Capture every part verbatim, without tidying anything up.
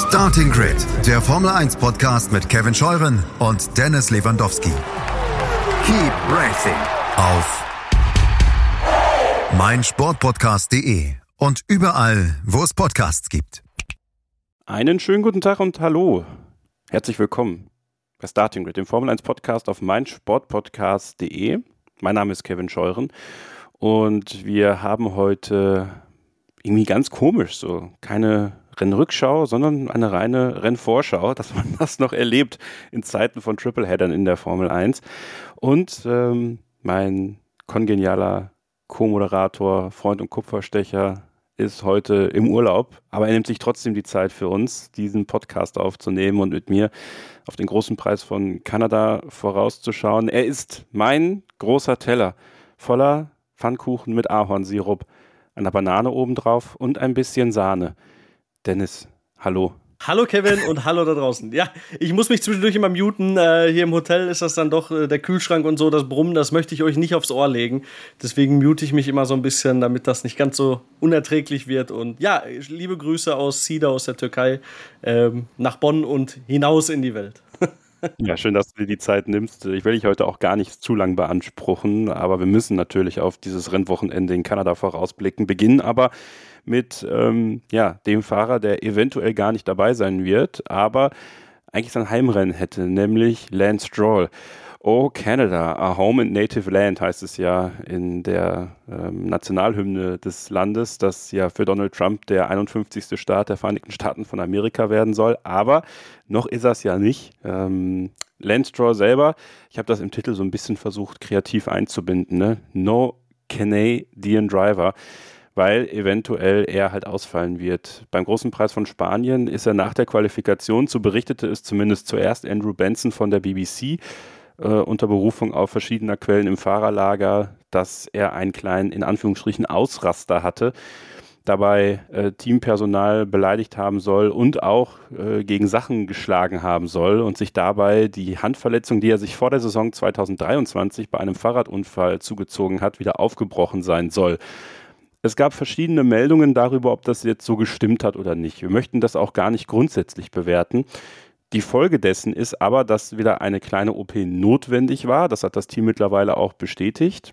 Starting Grid, der Formel eins Podcast mit Kevin Scheuren und Dennis Lewandowski. Keep racing auf meinsportpodcast punkt de und überall, wo es Podcasts gibt. Einen schönen guten Tag und hallo. Herzlich willkommen bei Starting Grid, dem Formel eins Podcast auf meinsportpodcast punkt de. Mein Name ist Kevin Scheuren und wir haben heute irgendwie ganz komisch so keine Rennrückschau, sondern eine reine Rennvorschau, dass man das noch erlebt in Zeiten von Tripleheadern in der Formel eins. Und ähm, mein kongenialer Co-Moderator, Freund und Kupferstecher ist heute im Urlaub, aber er nimmt sich trotzdem die Zeit für uns, diesen Podcast aufzunehmen und mit mir auf den großen Preis von Kanada vorauszuschauen. Er ist mein großer Teller voller Pfannkuchen mit Ahornsirup, einer Banane obendrauf und ein bisschen Sahne. Dennis, hallo. Hallo Kevin und hallo da draußen. Ja, ich muss mich zwischendurch immer muten. Äh, hier im Hotel ist das dann doch äh, der Kühlschrank und so, das Brummen, das möchte ich euch nicht aufs Ohr legen. Deswegen mute ich mich immer so ein bisschen, damit das nicht ganz so unerträglich wird. Und ja, liebe Grüße aus Sida, aus der Türkei, ähm, nach Bonn und hinaus in die Welt. Ja, schön, dass du dir die Zeit nimmst. Ich will dich heute auch gar nicht zu lang beanspruchen, aber wir müssen natürlich auf dieses Rennwochenende in Kanada vorausblicken. Beginnen aber mit ähm, ja, dem Fahrer, der eventuell gar nicht dabei sein wird, aber eigentlich sein Heimrennen hätte, nämlich Lance Stroll. Oh Canada, a home and native land heißt es ja in der ähm, Nationalhymne des Landes, das ja für Donald Trump der einundfünfzigste Staat der Vereinigten Staaten von Amerika werden soll, aber noch ist er es ja nicht. Ähm, Lance Stroll selber, ich habe das im Titel so ein bisschen versucht kreativ einzubinden, ne? No Canadian Driver, weil eventuell er halt ausfallen wird. Beim großen Preis von Spanien ist er nach der Qualifikation, so berichtete es zumindest zuerst Andrew Benson von der B B C, äh, unter Berufung auf verschiedener Quellen im Fahrerlager, dass er einen kleinen, in Anführungsstrichen, Ausraster hatte, dabei äh, Teampersonal beleidigt haben soll und auch äh, gegen Sachen geschlagen haben soll und sich dabei die Handverletzung, die er sich vor der Saison zweitausenddreiundzwanzig bei einem Fahrradunfall zugezogen hat, wieder aufgebrochen sein soll. Es gab verschiedene Meldungen darüber, ob das jetzt so gestimmt hat oder nicht. Wir möchten das auch gar nicht grundsätzlich bewerten. Die Folge dessen ist aber, dass wieder eine kleine O P notwendig war. Das hat das Team mittlerweile auch bestätigt.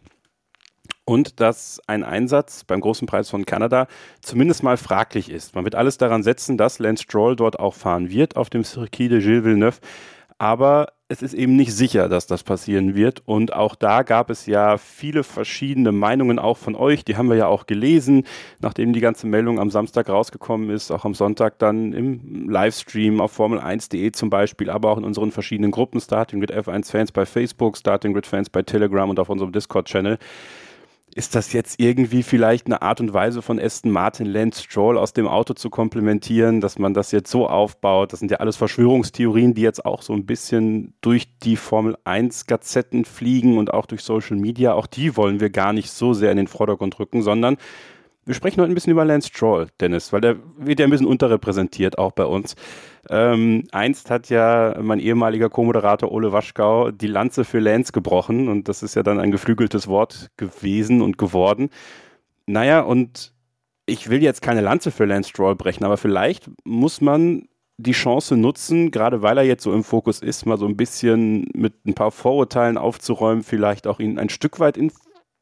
Und dass ein Einsatz beim großen Preis von Kanada zumindest mal fraglich ist. Man wird alles daran setzen, dass Lance Stroll dort auch fahren wird auf dem Circuit de Gilles Villeneuve. Aber es ist eben nicht sicher, dass das passieren wird. Und auch da gab es ja viele verschiedene Meinungen auch von euch. Die haben wir ja auch gelesen, nachdem die ganze Meldung am Samstag rausgekommen ist, auch am Sonntag dann im Livestream auf Formel eins punkt de zum Beispiel, aber auch in unseren verschiedenen Gruppen, Starting Grid F eins Fans bei Facebook, Starting Grid Fans bei Telegram und auf unserem Discord-Channel. Ist das jetzt irgendwie vielleicht eine Art und Weise von Aston Martin, Lance Stroll aus dem Auto zu komplementieren, dass man das jetzt so aufbaut? Das sind ja alles Verschwörungstheorien, die jetzt auch so ein bisschen durch die Formel eins Gazetten fliegen und auch durch Social Media. Auch die wollen wir gar nicht so sehr in den Vordergrund rücken, sondern wir sprechen heute ein bisschen über Lance Stroll, Dennis, weil der wird ja ein bisschen unterrepräsentiert, auch bei uns. Ähm, einst hat ja mein ehemaliger Co-Moderator Ole Waschkau die Lanze für Lance gebrochen und das ist ja dann ein geflügeltes Wort gewesen und geworden. Naja, und ich will jetzt keine Lanze für Lance Stroll brechen, aber vielleicht muss man die Chance nutzen, gerade weil er jetzt so im Fokus ist, mal so ein bisschen mit ein paar Vorurteilen aufzuräumen, vielleicht auch ihn ein Stück weit in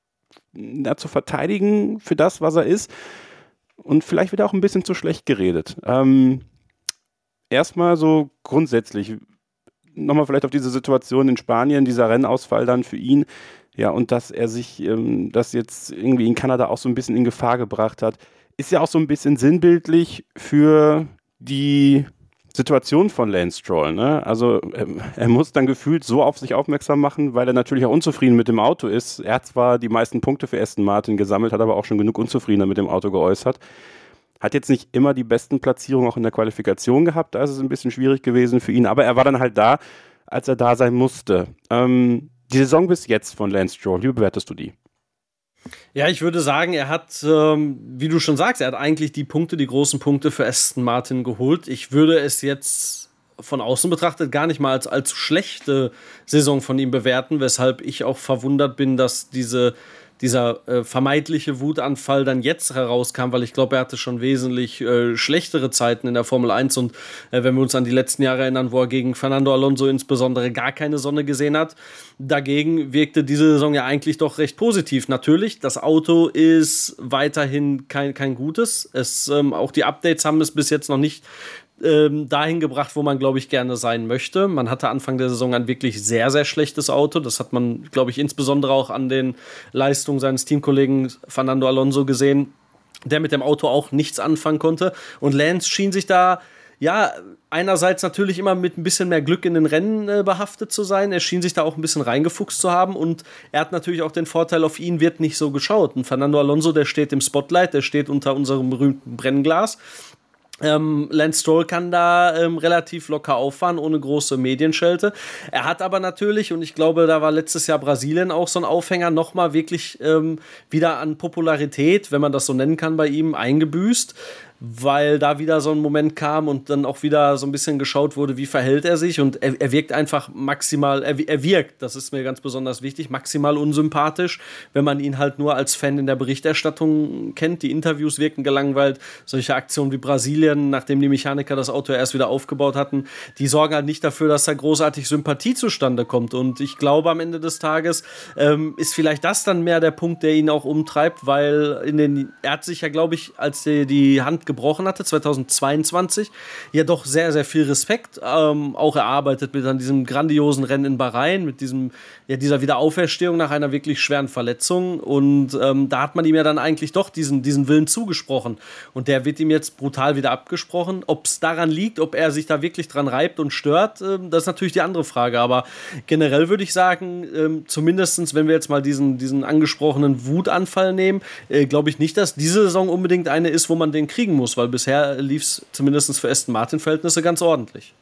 Ja, zu verteidigen für das, was er ist. Und vielleicht wird er auch ein bisschen zu schlecht geredet. Ähm, erstmal so grundsätzlich, nochmal vielleicht auf diese Situation in Spanien, dieser Rennausfall dann für ihn, ja, und dass er sich ähm, das jetzt irgendwie in Kanada auch so ein bisschen in Gefahr gebracht hat, ist ja auch so ein bisschen sinnbildlich für die Situation von Lance Stroll, ne? Also ähm, er muss dann gefühlt so auf sich aufmerksam machen, weil er natürlich auch unzufrieden mit dem Auto ist. Er hat zwar die meisten Punkte für Aston Martin gesammelt, hat aber auch schon genug Unzufriedenheit mit dem Auto geäußert. Hat jetzt nicht immer die besten Platzierungen auch in der Qualifikation gehabt, da ist es ein bisschen schwierig gewesen für ihn, aber er war dann halt da, als er da sein musste. Ähm, die Saison bis jetzt von Lance Stroll, wie bewertest du die? Ja, ich würde sagen, er hat, ähm, wie du schon sagst, er hat eigentlich die Punkte, die großen Punkte für Aston Martin geholt. Ich würde es jetzt von außen betrachtet gar nicht mal als allzu schlechte Saison von ihm bewerten, weshalb ich auch verwundert bin, dass diese dieser äh, vermeintliche Wutanfall dann jetzt herauskam, weil ich glaube, er hatte schon wesentlich äh, schlechtere Zeiten in der Formel eins und äh, wenn wir uns an die letzten Jahre erinnern, wo er gegen Fernando Alonso insbesondere gar keine Sonne gesehen hat, dagegen wirkte diese Saison ja eigentlich doch recht positiv. Natürlich, das Auto ist weiterhin kein, kein gutes. Es, ähm, auch die Updates haben es bis jetzt noch nicht ähm, dahin gebracht, wo man, glaube ich, gerne sein möchte. Man hatte Anfang der Saison ein wirklich sehr, sehr schlechtes Auto. Das hat man, glaube ich, insbesondere auch an den Leistungen seines Teamkollegen Fernando Alonso gesehen, der mit dem Auto auch nichts anfangen konnte. Und Lance schien sich da ja, einerseits natürlich immer mit ein bisschen mehr Glück in den Rennen äh, behaftet zu sein. Er schien sich da auch ein bisschen reingefuchst zu haben und er hat natürlich auch den Vorteil, auf ihn wird nicht so geschaut. Und Fernando Alonso, der steht im Spotlight, der steht unter unserem berühmten Brennglas. Ähm, Lance Stroll kann da ähm, relativ locker auffahren, ohne große Medienschelte. Er hat aber natürlich, und ich glaube, da war letztes Jahr Brasilien auch so ein Aufhänger, nochmal wirklich ähm, wieder an Popularität, wenn man das so nennen kann, bei ihm eingebüßt, weil da wieder so ein Moment kam und dann auch wieder so ein bisschen geschaut wurde, wie verhält er sich und er, er wirkt einfach maximal, er, er wirkt, das ist mir ganz besonders wichtig, maximal unsympathisch, wenn man ihn halt nur als Fan in der Berichterstattung kennt. Die Interviews wirken gelangweilt, solche Aktionen wie Brasilien, nachdem die Mechaniker das Auto erst wieder aufgebaut hatten, die sorgen halt nicht dafür, dass da großartig Sympathie zustande kommt und ich glaube, am Ende des Tages ähm, ist vielleicht das dann mehr der Punkt, der ihn auch umtreibt, weil in den, er hat sich ja, glaube ich, als er die Hand gebrochen hatte, zweitausendzweiundzwanzig, ja doch sehr, sehr viel Respekt ähm, auch erarbeitet mit an diesem grandiosen Rennen in Bahrain, mit diesem, ja, dieser Wiederauferstehung nach einer wirklich schweren Verletzung und ähm, da hat man ihm ja dann eigentlich doch diesen, diesen Willen zugesprochen und der wird ihm jetzt brutal wieder abgesprochen. Ob es daran liegt, ob er sich da wirklich dran reibt und stört, äh, das ist natürlich die andere Frage, aber generell würde ich sagen, äh, zumindestens, wenn wir jetzt mal diesen, diesen angesprochenen Wutanfall nehmen, äh, glaube ich nicht, dass diese Saison unbedingt eine ist, wo man den kriegen muss, weil bisher lief es zumindest für Aston Martin-Verhältnisse ganz ordentlich.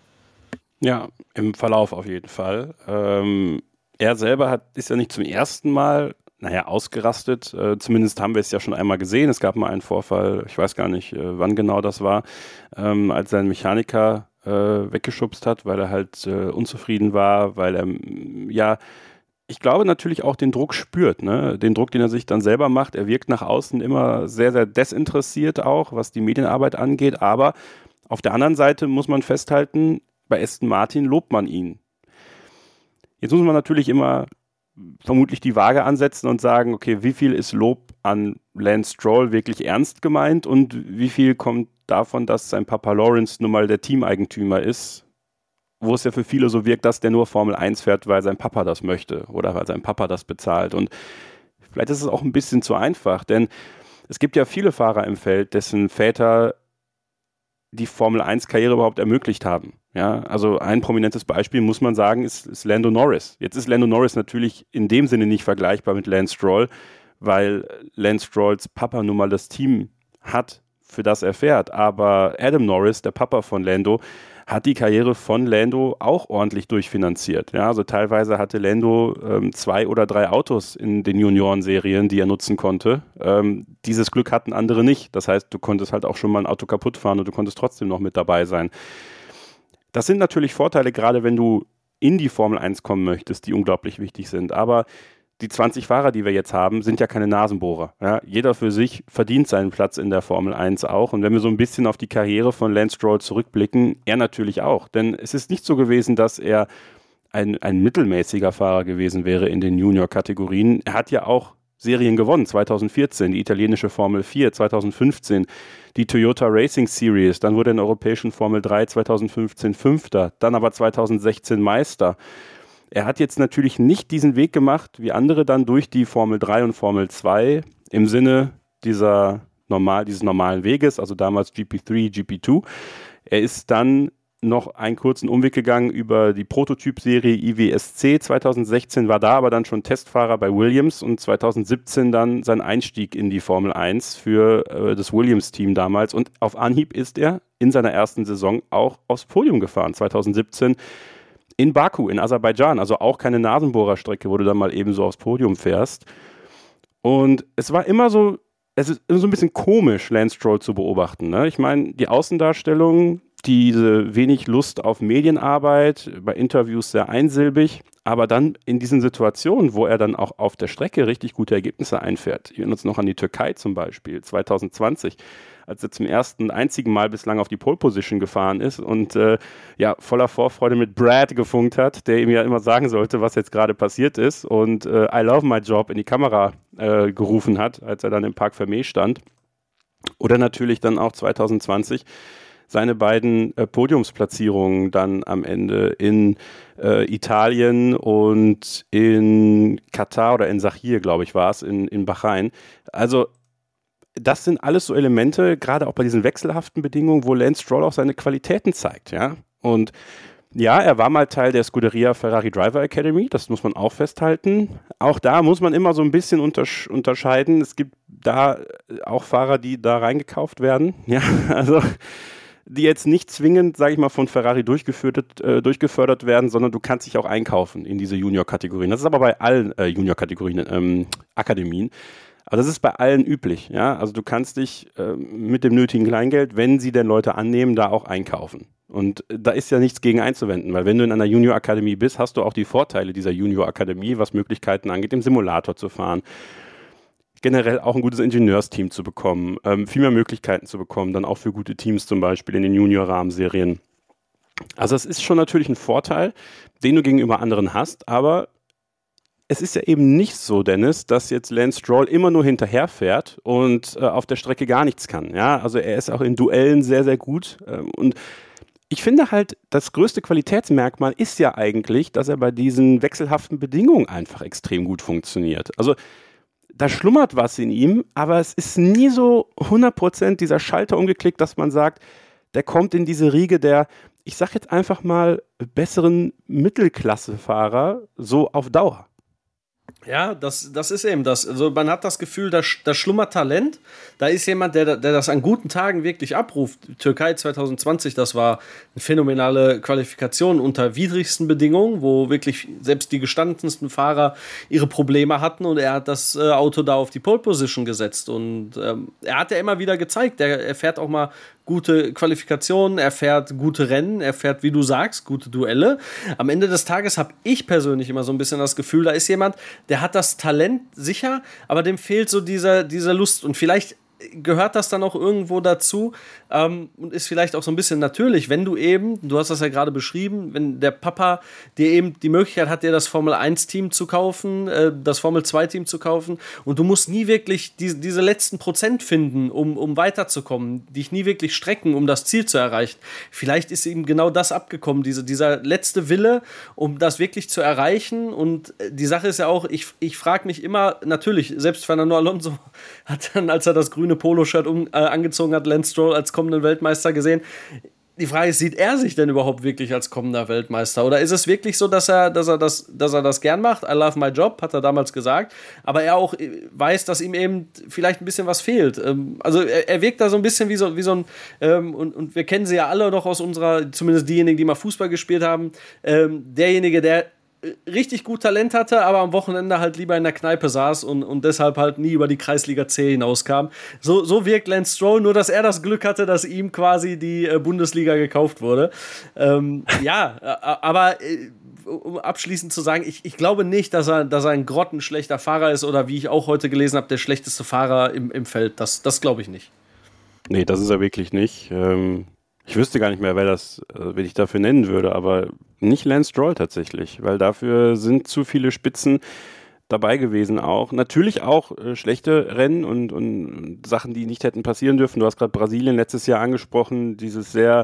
Ja, im Verlauf auf jeden Fall. Ähm, er selber hat, ist ja nicht zum ersten Mal, naja, ausgerastet. Äh, zumindest haben wir es ja schon einmal gesehen. Es gab mal einen Vorfall, ich weiß gar nicht, äh, wann genau das war, ähm, als sein Mechaniker äh, weggeschubst hat, weil er halt äh, unzufrieden war, weil er, ja, ich glaube natürlich auch den Druck spürt, ne? Den Druck, den er sich dann selber macht. Er wirkt nach außen immer sehr, sehr desinteressiert auch, was die Medienarbeit angeht. Aber auf der anderen Seite muss man festhalten, bei Aston Martin lobt man ihn. Jetzt muss man natürlich immer vermutlich die Waage ansetzen und sagen, okay, wie viel ist Lob an Lance Stroll wirklich ernst gemeint und wie viel kommt davon, dass sein Papa Lawrence nun mal der Teameigentümer ist, wo es ja für viele so wirkt, dass der nur Formel eins fährt, weil sein Papa das möchte oder weil sein Papa das bezahlt. Und vielleicht ist es auch ein bisschen zu einfach, denn es gibt ja viele Fahrer im Feld, dessen Väter die Formel eins Karriere überhaupt ermöglicht haben. Ja, also ein prominentes Beispiel, muss man sagen, ist, ist Lando Norris. Jetzt ist Lando Norris natürlich in dem Sinne nicht vergleichbar mit Lance Stroll, weil Lance Strolls Papa nun mal das Team hat, für das er fährt. Aber Adam Norris, der Papa von Lando, hat die Karriere von Lando auch ordentlich durchfinanziert. Ja, also teilweise hatte Lando ähm, zwei oder drei Autos in den Juniorenserien, die er nutzen konnte. Ähm, dieses Glück hatten andere nicht. Das heißt, du konntest halt auch schon mal ein Auto kaputt fahren und du konntest trotzdem noch mit dabei sein. Das sind natürlich Vorteile, gerade wenn du in die Formel eins kommen möchtest, die unglaublich wichtig sind. Aber die zwanzig Fahrer, die wir jetzt haben, sind ja keine Nasenbohrer. Ja, jeder für sich verdient seinen Platz in der Formel eins auch. Und wenn wir so ein bisschen auf die Karriere von Lance Stroll zurückblicken, er natürlich auch. Denn es ist nicht so gewesen, dass er ein, ein mittelmäßiger Fahrer gewesen wäre in den Junior-Kategorien. Er hat ja auch Serien gewonnen, zweitausendvierzehn, die italienische Formel vier, zweitausendfünfzehn, die Toyota Racing Series, dann wurde er in der europäischen Formel drei zweitausendfünfzehn Fünfter, dann aber zweitausendsechzehn Meister. Er hat jetzt natürlich nicht diesen Weg gemacht, wie andere dann durch die Formel drei und Formel zwei im Sinne dieser normal, dieses normalen Weges, also damals G P drei, G P zwei. Er ist dann noch einen kurzen Umweg gegangen über die Prototyp-Serie I W S C zweitausendsechzehn, war da aber dann schon Testfahrer bei Williams und zweitausendsiebzehn dann sein Einstieg in die Formel eins für äh, das Williams-Team damals. Und auf Anhieb ist er in seiner ersten Saison auch aufs Podium gefahren, zweitausendsiebzehn in Baku, in Aserbaidschan. Also auch keine Nasenbohrerstrecke, wo du dann mal eben so aufs Podium fährst. Und es war immer so, es ist immer so ein bisschen komisch, Lance Stroll zu beobachten. Ne? Ich meine, die Außendarstellung, diese wenig Lust auf Medienarbeit, bei Interviews sehr einsilbig, Aber dann in diesen Situationen, wo er dann auch auf der Strecke richtig gute Ergebnisse einfährt, wir erinnern uns noch an die Türkei zum Beispiel, zwanzig zwanzig, als er zum ersten, einzigen Mal bislang auf die Pole Position gefahren ist und äh, ja, voller Vorfreude mit Brad gefunkt hat, der ihm ja immer sagen sollte, was jetzt gerade passiert ist und äh, I love my job in die Kamera äh, gerufen hat, als er dann im Parc Fermé stand. Oder natürlich dann auch zwanzig zwanzig seine beiden äh, Podiumsplatzierungen dann am Ende in äh, Italien und in Katar oder in Sachir, glaube ich, war es, in, in Bahrain. Also das sind alles so Elemente, gerade auch bei diesen wechselhaften Bedingungen, wo Lance Stroll auch seine Qualitäten zeigt, ja. Und ja, er war mal Teil der Scuderia Ferrari Driver Academy, das muss man auch festhalten. Auch da muss man immer so ein bisschen untersch- unterscheiden. Es gibt da auch Fahrer, die da reingekauft werden, ja, also die jetzt nicht zwingend, sage ich mal, von Ferrari durchgeführt, äh, durchgefördert werden, sondern du kannst dich auch einkaufen in diese Junior-Kategorien. Das ist aber bei allen äh, Junior-Kategorien, ähm, Akademien. Aber das ist bei allen üblich, ja. Also du kannst dich äh, mit dem nötigen Kleingeld, wenn sie denn Leute annehmen, da auch einkaufen. Und äh, da ist ja nichts gegen einzuwenden, weil wenn du in einer Junior-Akademie bist, hast du auch die Vorteile dieser Junior-Akademie, was Möglichkeiten angeht, im Simulator zu fahren. Generell auch ein gutes Ingenieursteam zu bekommen, ähm, viel mehr Möglichkeiten zu bekommen, dann auch für gute Teams zum Beispiel in den Junior-Rahmenserien. Also es ist schon natürlich ein Vorteil, den du gegenüber anderen hast, aber es ist ja eben nicht so, Dennis, dass jetzt Lance Stroll immer nur hinterherfährt und äh, auf der Strecke gar nichts kann. Ja? Also er ist auch in Duellen sehr, sehr gut ähm, und ich finde halt, das größte Qualitätsmerkmal ist ja eigentlich, dass er bei diesen wechselhaften Bedingungen einfach extrem gut funktioniert. Also da schlummert was in ihm, aber es ist nie so hundert Prozent dieser Schalter umgeklickt, dass man sagt, der kommt in diese Riege der, ich sag jetzt einfach mal, besseren Mittelklassefahrer so auf Dauer. Ja, das, das ist eben das. Also man hat das Gefühl, da, da schlummert Talent. Da ist jemand, der, der das an guten Tagen wirklich abruft. Türkei zwanzig zwanzig, das war eine phänomenale Qualifikation unter widrigsten Bedingungen, wo wirklich selbst die gestandensten Fahrer ihre Probleme hatten und er hat das äh, Auto da auf die Pole Position gesetzt. Und ähm, er hat ja immer wieder gezeigt, er, er fährt auch mal gute Qualifikationen, er fährt gute Rennen, er fährt, wie du sagst, gute Duelle. Am Ende des Tages habe ich persönlich immer so ein bisschen das Gefühl, da ist jemand, der hat das Talent sicher, aber dem fehlt so diese, diese Lust. Und vielleicht gehört das dann auch irgendwo dazu ähm, und ist vielleicht auch so ein bisschen natürlich, wenn du eben, du hast das ja gerade beschrieben, wenn der Papa dir eben die Möglichkeit hat, dir das Formel eins Team zu kaufen, äh, das Formel zwei Team zu kaufen und du musst nie wirklich die, diese letzten Prozent finden, um, um weiterzukommen, dich nie wirklich strecken, um das Ziel zu erreichen. Vielleicht ist ihm genau das abgekommen, diese, dieser letzte Wille, um das wirklich zu erreichen. Und die Sache ist ja auch, ich, ich frage mich immer, natürlich, selbst Fernando Alonso hat dann, als er das grüne Polo-Shirt um, äh, angezogen hat, Lance Stroll als kommenden Weltmeister gesehen. Die Frage ist, sieht er sich denn überhaupt wirklich als kommender Weltmeister? Oder ist es wirklich so, dass er, dass er, das, dass er das gern macht? I love my job, hat er damals gesagt. Aber er auch weiß, dass ihm eben vielleicht ein bisschen was fehlt. Ähm, also er, er wirkt da so ein bisschen wie so, wie so ein, ähm, und, und wir kennen sie ja alle noch aus unserer, zumindest diejenigen, die mal Fußball gespielt haben, ähm, derjenige, der richtig gut Talent hatte, aber am Wochenende halt lieber in der Kneipe saß und, und deshalb halt nie über die Kreisliga C hinauskam. So, so wirkt Lance Stroll, nur dass er das Glück hatte, dass ihm quasi die äh, Bundesliga gekauft wurde. Ähm, ja, aber äh, um abschließend zu sagen, ich, ich glaube nicht, dass er, dass er ein grottenschlechter Fahrer ist oder wie ich auch heute gelesen habe, der schlechteste Fahrer im, im Feld. Das, das glaube ich nicht. Nee, das ist er wirklich nicht. Ähm Ich wüsste gar nicht mehr, wer das, äh, wen ich dafür nennen würde, aber nicht Lance Stroll tatsächlich, weil dafür sind zu viele Spitzen dabei gewesen auch. Natürlich auch äh, schlechte Rennen und, und Sachen, die nicht hätten passieren dürfen. Du hast gerade Brasilien letztes Jahr angesprochen, dieses sehr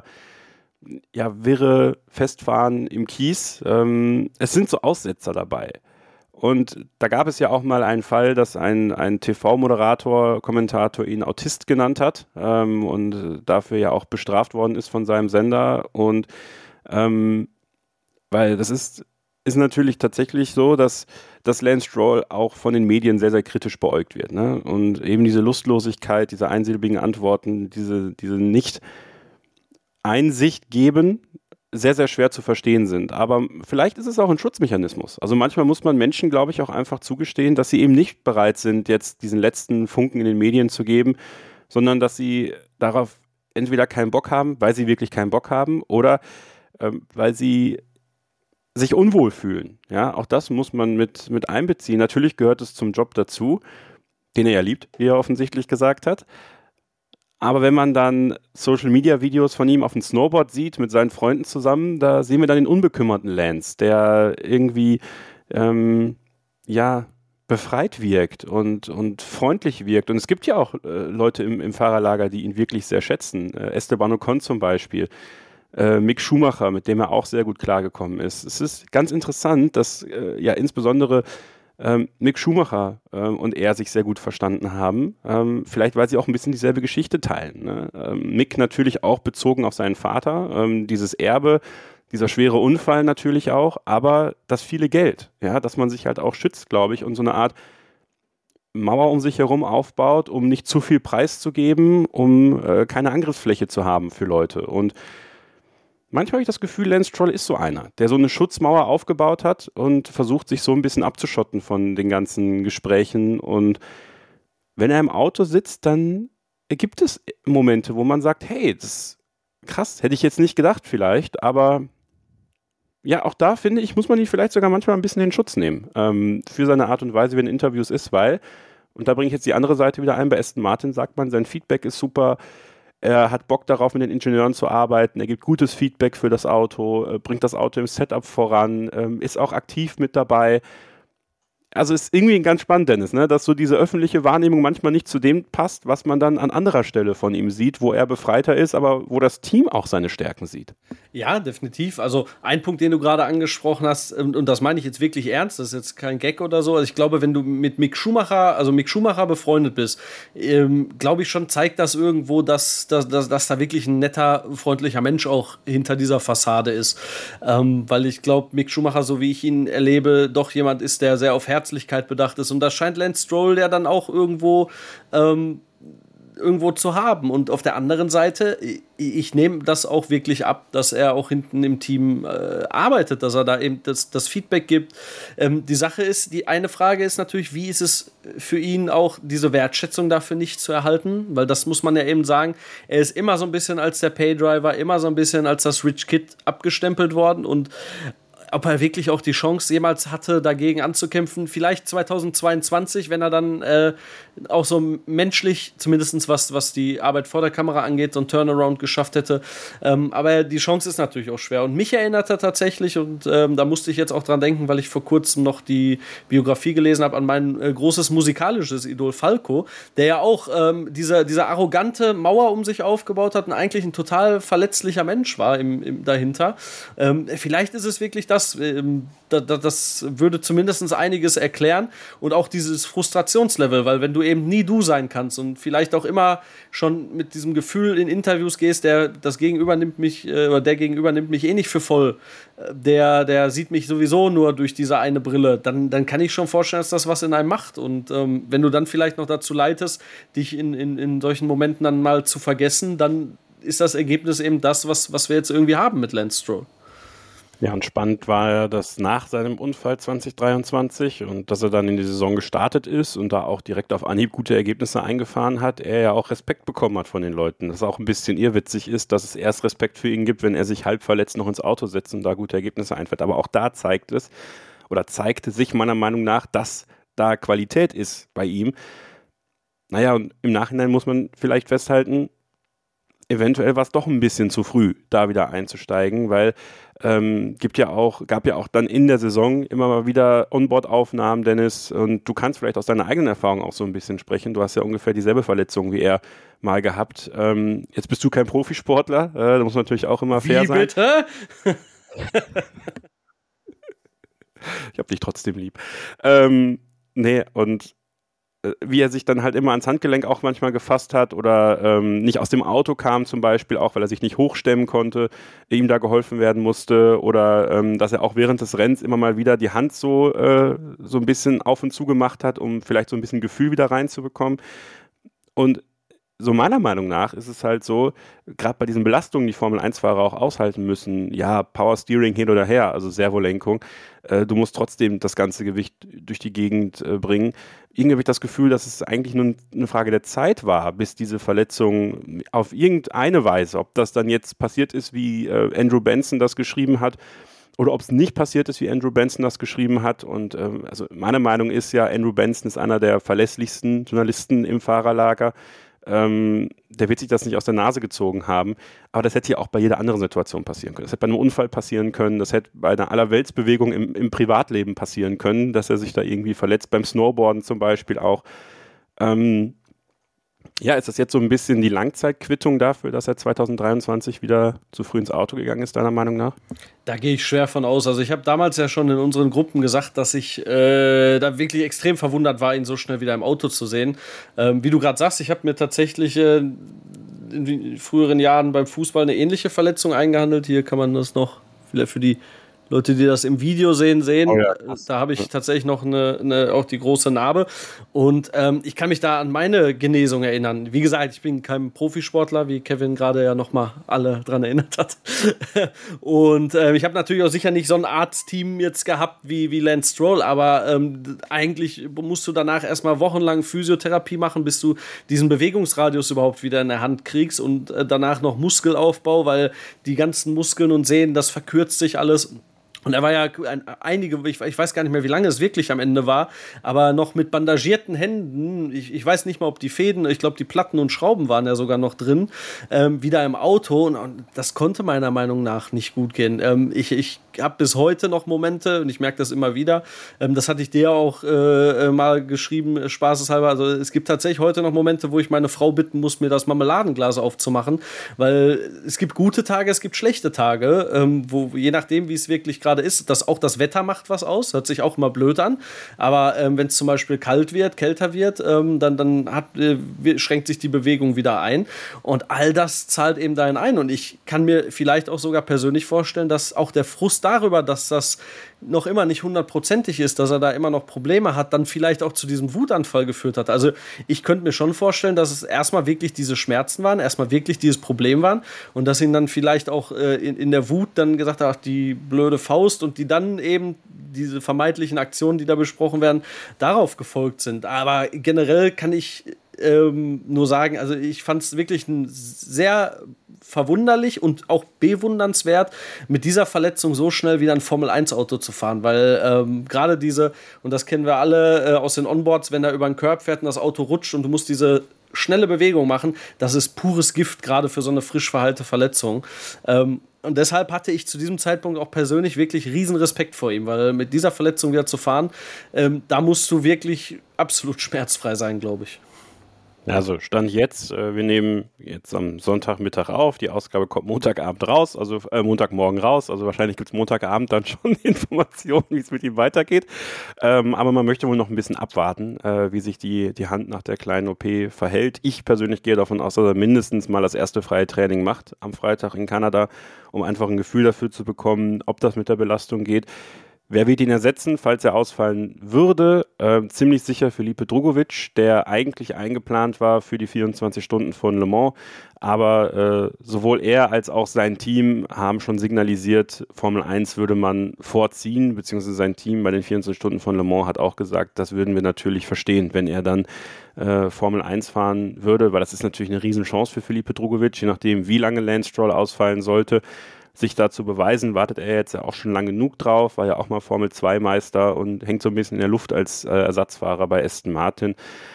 ja, wirre Festfahren im Kies. Ähm, es sind so Aussetzer dabei. Und da gab es ja auch mal einen Fall, dass ein, ein T V-Moderator, Kommentator ihn Autist genannt hat ähm, und dafür ja auch bestraft worden ist von seinem Sender. Und ähm, weil das ist, ist natürlich tatsächlich so, dass, dass Lance Stroll auch von den Medien sehr, sehr kritisch beäugt wird. Ne? Und eben diese Lustlosigkeit, diese einsilbigen Antworten, diese, diese Nicht-Einsicht geben, sehr, sehr schwer zu verstehen sind. Aber vielleicht ist es auch ein Schutzmechanismus. Also manchmal muss man Menschen, glaube ich, auch einfach zugestehen, dass sie eben nicht bereit sind, jetzt diesen letzten Funken in den Medien zu geben, sondern dass sie darauf entweder keinen Bock haben, weil sie wirklich keinen Bock haben, oder ähm, weil sie sich unwohl fühlen. Ja, auch das muss man mit, mit einbeziehen. Natürlich gehört es zum Job dazu, den er ja liebt, wie er offensichtlich gesagt hat. Aber wenn man dann Social-Media-Videos von ihm auf dem Snowboard sieht, mit seinen Freunden zusammen, da sehen wir dann den unbekümmerten Lance, der irgendwie, ähm, ja, befreit wirkt und, und freundlich wirkt. Und es gibt ja auch äh, Leute im, im Fahrerlager, die ihn wirklich sehr schätzen. Äh, Esteban Ocon zum Beispiel, äh, Mick Schumacher, mit dem er auch sehr gut klargekommen ist. Es ist ganz interessant, dass äh, ja insbesondere ähm, Mick Schumacher ähm, und er sich sehr gut verstanden haben. Ähm, vielleicht, weil sie auch ein bisschen dieselbe Geschichte teilen. Ne? Ähm, Mick natürlich auch bezogen auf seinen Vater, ähm, dieses Erbe, dieser schwere Unfall natürlich auch, aber das viele Geld, ja, dass man sich halt auch schützt, glaube ich, und so eine Art Mauer um sich herum aufbaut, um nicht zu viel preiszugeben, um äh, keine Angriffsfläche zu haben für Leute. Und manchmal habe ich das Gefühl, Lance Stroll ist so einer, der so eine Schutzmauer aufgebaut hat und versucht, sich so ein bisschen abzuschotten von den ganzen Gesprächen. Und wenn er im Auto sitzt, dann gibt es Momente, wo man sagt, hey, das ist krass, hätte ich jetzt nicht gedacht vielleicht, aber ja, auch da finde ich, muss man ihn vielleicht sogar manchmal ein bisschen in Schutz nehmen, ähm, für seine Art und Weise, wie er in Interviews ist, weil, und da bringe ich jetzt die andere Seite wieder ein, bei Aston Martin sagt man, sein Feedback ist super, er hat Bock darauf, mit den Ingenieuren zu arbeiten, er gibt gutes Feedback für das Auto, äh, bringt das Auto im Setup voran, ähm, ist auch aktiv mit dabei. Also ist irgendwie ganz spannend, Dennis, ne? Dass so diese öffentliche Wahrnehmung manchmal nicht zu dem passt, was man dann an anderer Stelle von ihm sieht, wo er befreiter ist, aber wo das Team auch seine Stärken sieht. Ja, definitiv. Also ein Punkt, den du gerade angesprochen hast, und, und das meine ich jetzt wirklich ernst, das ist jetzt kein Gag oder so. Also ich glaube, wenn du mit Mick Schumacher, also Mick Schumacher befreundet bist, ähm, glaube ich schon, zeigt das irgendwo, dass, dass, dass, dass da wirklich ein netter, freundlicher Mensch auch hinter dieser Fassade ist. Ähm, weil ich glaube, Mick Schumacher, so wie ich ihn erlebe, doch jemand ist, der sehr auf Herzlichkeit bedacht ist. Und das scheint Lance Stroll ja dann auch irgendwo ähm, irgendwo zu haben. Und auf der anderen Seite, ich, ich nehme das auch wirklich ab, dass er auch hinten im Team äh, arbeitet, dass er da eben das, das Feedback gibt. Ähm, die Sache ist, die eine Frage ist natürlich, wie ist es für ihn auch, diese Wertschätzung dafür nicht zu erhalten? Weil das muss man ja eben sagen, er ist immer so ein bisschen als der Paydriver, immer so ein bisschen als das Rich Kid abgestempelt worden und ob er wirklich auch die Chance jemals hatte, dagegen anzukämpfen. Vielleicht zweitausendzweiundzwanzig, wenn er dann äh, auch so menschlich, zumindest was, was die Arbeit vor der Kamera angeht, so ein Turnaround geschafft hätte. Ähm, aber die Chance ist natürlich auch schwer. Und mich erinnert er tatsächlich, und ähm, da musste ich jetzt auch dran denken, weil ich vor kurzem noch die Biografie gelesen habe, an mein äh, großes musikalisches Idol Falco, der ja auch ähm, diese, diese arrogante Mauer um sich aufgebaut hat und eigentlich ein total verletzlicher Mensch war im, im, dahinter. Ähm, vielleicht ist es wirklich das, Das, ähm, da, da, das würde zumindest einiges erklären und auch dieses Frustrationslevel, weil wenn du eben nie du sein kannst und vielleicht auch immer schon mit diesem Gefühl in Interviews gehst, der das Gegenüber nimmt mich, äh, oder der Gegenüber nimmt mich eh nicht für voll, äh, der, der sieht mich sowieso nur durch diese eine Brille, dann, dann kann ich schon vorstellen, dass das was in einem macht. Und ähm, wenn du dann vielleicht noch dazu leitest, dich in, in, in solchen Momenten dann mal zu vergessen, dann ist das Ergebnis eben das, was, was wir jetzt irgendwie haben mit Lance Stroll. Ja, und spannend war ja, dass nach seinem Unfall zwanzig dreiundzwanzig und dass er dann in die Saison gestartet ist und da auch direkt auf Anhieb gute Ergebnisse eingefahren hat, er ja auch Respekt bekommen hat von den Leuten. Dass es auch ein bisschen irrwitzig ist, dass es erst Respekt für ihn gibt, wenn er sich halb verletzt noch ins Auto setzt und da gute Ergebnisse einfährt. Aber auch da zeigt es, oder zeigte sich meiner Meinung nach, dass da Qualität ist bei ihm. Naja, und im Nachhinein muss man vielleicht festhalten, eventuell war es doch ein bisschen zu früh, da wieder einzusteigen, weil ähm, gibt ja auch, gab ja auch dann in der Saison immer mal wieder Onboard-Aufnahmen, Dennis, und du kannst vielleicht aus deiner eigenen Erfahrung auch so ein bisschen sprechen. Du hast ja ungefähr dieselbe Verletzung wie er mal gehabt. Ähm, jetzt bist du kein Profisportler, äh, da muss man natürlich auch immer fair wie sein. Bitte? Ich hab dich trotzdem lieb. Ähm, nee, und wie er sich dann halt immer ans Handgelenk auch manchmal gefasst hat oder ähm, nicht aus dem Auto kam zum Beispiel, auch weil er sich nicht hochstemmen konnte, ihm da geholfen werden musste oder ähm, dass er auch während des Rennens immer mal wieder die Hand so, äh, so ein bisschen auf und zu gemacht hat, um vielleicht so ein bisschen Gefühl wieder reinzubekommen. Und so meiner Meinung nach ist es halt so, gerade bei diesen Belastungen, die Formel eins Fahrer auch aushalten müssen, ja, Power Steering hin oder her, also Servolenkung, äh, du musst trotzdem das ganze Gewicht durch die Gegend äh, bringen. Irgendwie habe ich das Gefühl, dass es eigentlich nur eine Frage der Zeit war, bis diese Verletzung auf irgendeine Weise, ob das dann jetzt passiert ist, wie äh, Andrew Benson das geschrieben hat, oder ob es nicht passiert ist, wie Andrew Benson das geschrieben hat. Und ähm, also meine Meinung ist ja, Andrew Benson ist einer der verlässlichsten Journalisten im Fahrerlager. Ähm, der wird sich das nicht aus der Nase gezogen haben, aber das hätte ja auch bei jeder anderen Situation passieren können. Das hätte bei einem Unfall passieren können, das hätte bei einer Allerweltsbewegung im, im Privatleben passieren können, dass er sich da irgendwie verletzt, beim Snowboarden zum Beispiel auch. Ähm, ja, ist das jetzt so ein bisschen die Langzeitquittung dafür, dass er zwanzig dreiundzwanzig wieder zu früh ins Auto gegangen ist, deiner Meinung nach? Da gehe ich schwer von aus. Also ich habe damals ja schon in unseren Gruppen gesagt, dass ich äh, da wirklich extrem verwundert war, ihn so schnell wieder im Auto zu sehen. Ähm, wie du gerade sagst, ich habe mir tatsächlich äh, in früheren Jahren beim Fußball eine ähnliche Verletzung eingehandelt. Hier kann man das noch vielleicht für die Leute, die das im Video sehen, sehen. Oh ja, da habe ich tatsächlich noch eine, eine, auch die große Narbe. Und ähm, ich kann mich da an meine Genesung erinnern. Wie gesagt, ich bin kein Profisportler, wie Kevin gerade ja nochmal alle dran erinnert hat. Und äh, ich habe natürlich auch sicher nicht so ein Arztteam jetzt gehabt wie, wie Lance Stroll, aber ähm, eigentlich musst du danach erstmal wochenlang Physiotherapie machen, bis du diesen Bewegungsradius überhaupt wieder in der Hand kriegst und äh, danach noch Muskelaufbau, weil die ganzen Muskeln und Sehnen, das verkürzt sich alles. Und er war ja ein, einige, ich, ich weiß gar nicht mehr, wie lange es wirklich am Ende war, aber noch mit bandagierten Händen, ich, ich weiß nicht mal, ob die Fäden, ich glaube, die Platten und Schrauben waren ja sogar noch drin, ähm, wieder im Auto. Und, und das konnte meiner Meinung nach nicht gut gehen. Ähm, ich ich habe bis heute noch Momente, und ich merke das immer wieder, ähm, das hatte ich dir auch äh, mal geschrieben, spaßeshalber, also es gibt tatsächlich heute noch Momente, wo ich meine Frau bitten muss, mir das Marmeladenglas aufzumachen, weil es gibt gute Tage, es gibt schlechte Tage, ähm, wo je nachdem, wie es wirklich gerade ist, dass auch das Wetter macht was aus, hört sich auch immer blöd an, aber ähm, wenn es zum Beispiel kalt wird, kälter wird, ähm, dann, dann hat, äh, schränkt sich die Bewegung wieder ein und all das zahlt eben dahin ein und ich kann mir vielleicht auch sogar persönlich vorstellen, dass auch der Frust darüber, dass das noch immer nicht hundertprozentig ist, dass er da immer noch Probleme hat, dann vielleicht auch zu diesem Wutanfall geführt hat. Also ich könnte mir schon vorstellen, dass es erstmal wirklich diese Schmerzen waren, erstmal wirklich dieses Problem waren und dass ihn dann vielleicht auch äh, in, in der Wut dann gesagt hat, ach, die blöde Faust und die dann eben diese vermeintlichen Aktionen, die da besprochen werden, darauf gefolgt sind. Aber generell kann ich ähm, nur sagen, also ich fand es wirklich ein sehr verwunderlich und auch bewundernswert, mit dieser Verletzung so schnell wieder ein Formel eins Auto zu fahren, weil ähm, gerade diese, und das kennen wir alle äh, aus den Onboards, wenn er über den Curb fährt und das Auto rutscht und du musst diese schnelle Bewegung machen, das ist pures Gift, gerade für so eine frisch verheilte Verletzung. Ähm, und deshalb hatte ich zu diesem Zeitpunkt auch persönlich wirklich riesen Respekt vor ihm, weil mit dieser Verletzung wieder zu fahren, ähm, da musst du wirklich absolut schmerzfrei sein, glaube ich. Also Stand jetzt, äh, wir nehmen jetzt am Sonntagmittag auf, die Ausgabe kommt Montagabend raus, also äh, Montagmorgen raus, also wahrscheinlich gibt es Montagabend dann schon Informationen, wie es mit ihm weitergeht, ähm, aber man möchte wohl noch ein bisschen abwarten, äh, wie sich die, die Hand nach der kleinen O P verhält. Ich persönlich gehe davon aus, dass er mindestens mal das erste freie Training macht am Freitag in Kanada, um einfach ein Gefühl dafür zu bekommen, ob das mit der Belastung geht. Wer wird ihn ersetzen, falls er ausfallen würde? Äh, ziemlich sicher Felipe Drugovich, der eigentlich eingeplant war für die vierundzwanzig Stunden von Le Mans. Aber äh, sowohl er als auch sein Team haben schon signalisiert, Formel eins würde man vorziehen, beziehungsweise sein Team bei den vierundzwanzig Stunden von Le Mans hat auch gesagt, das würden wir natürlich verstehen, wenn er dann äh, Formel eins fahren würde, weil das ist natürlich eine Riesenchance für Felipe Drugovich, je nachdem, wie lange Lance Stroll ausfallen sollte. Sich da zu beweisen, wartet er jetzt ja auch schon lange genug drauf, war ja auch mal Formel zwei Meister und hängt so ein bisschen in der Luft als äh, Ersatzfahrer bei Aston Martin.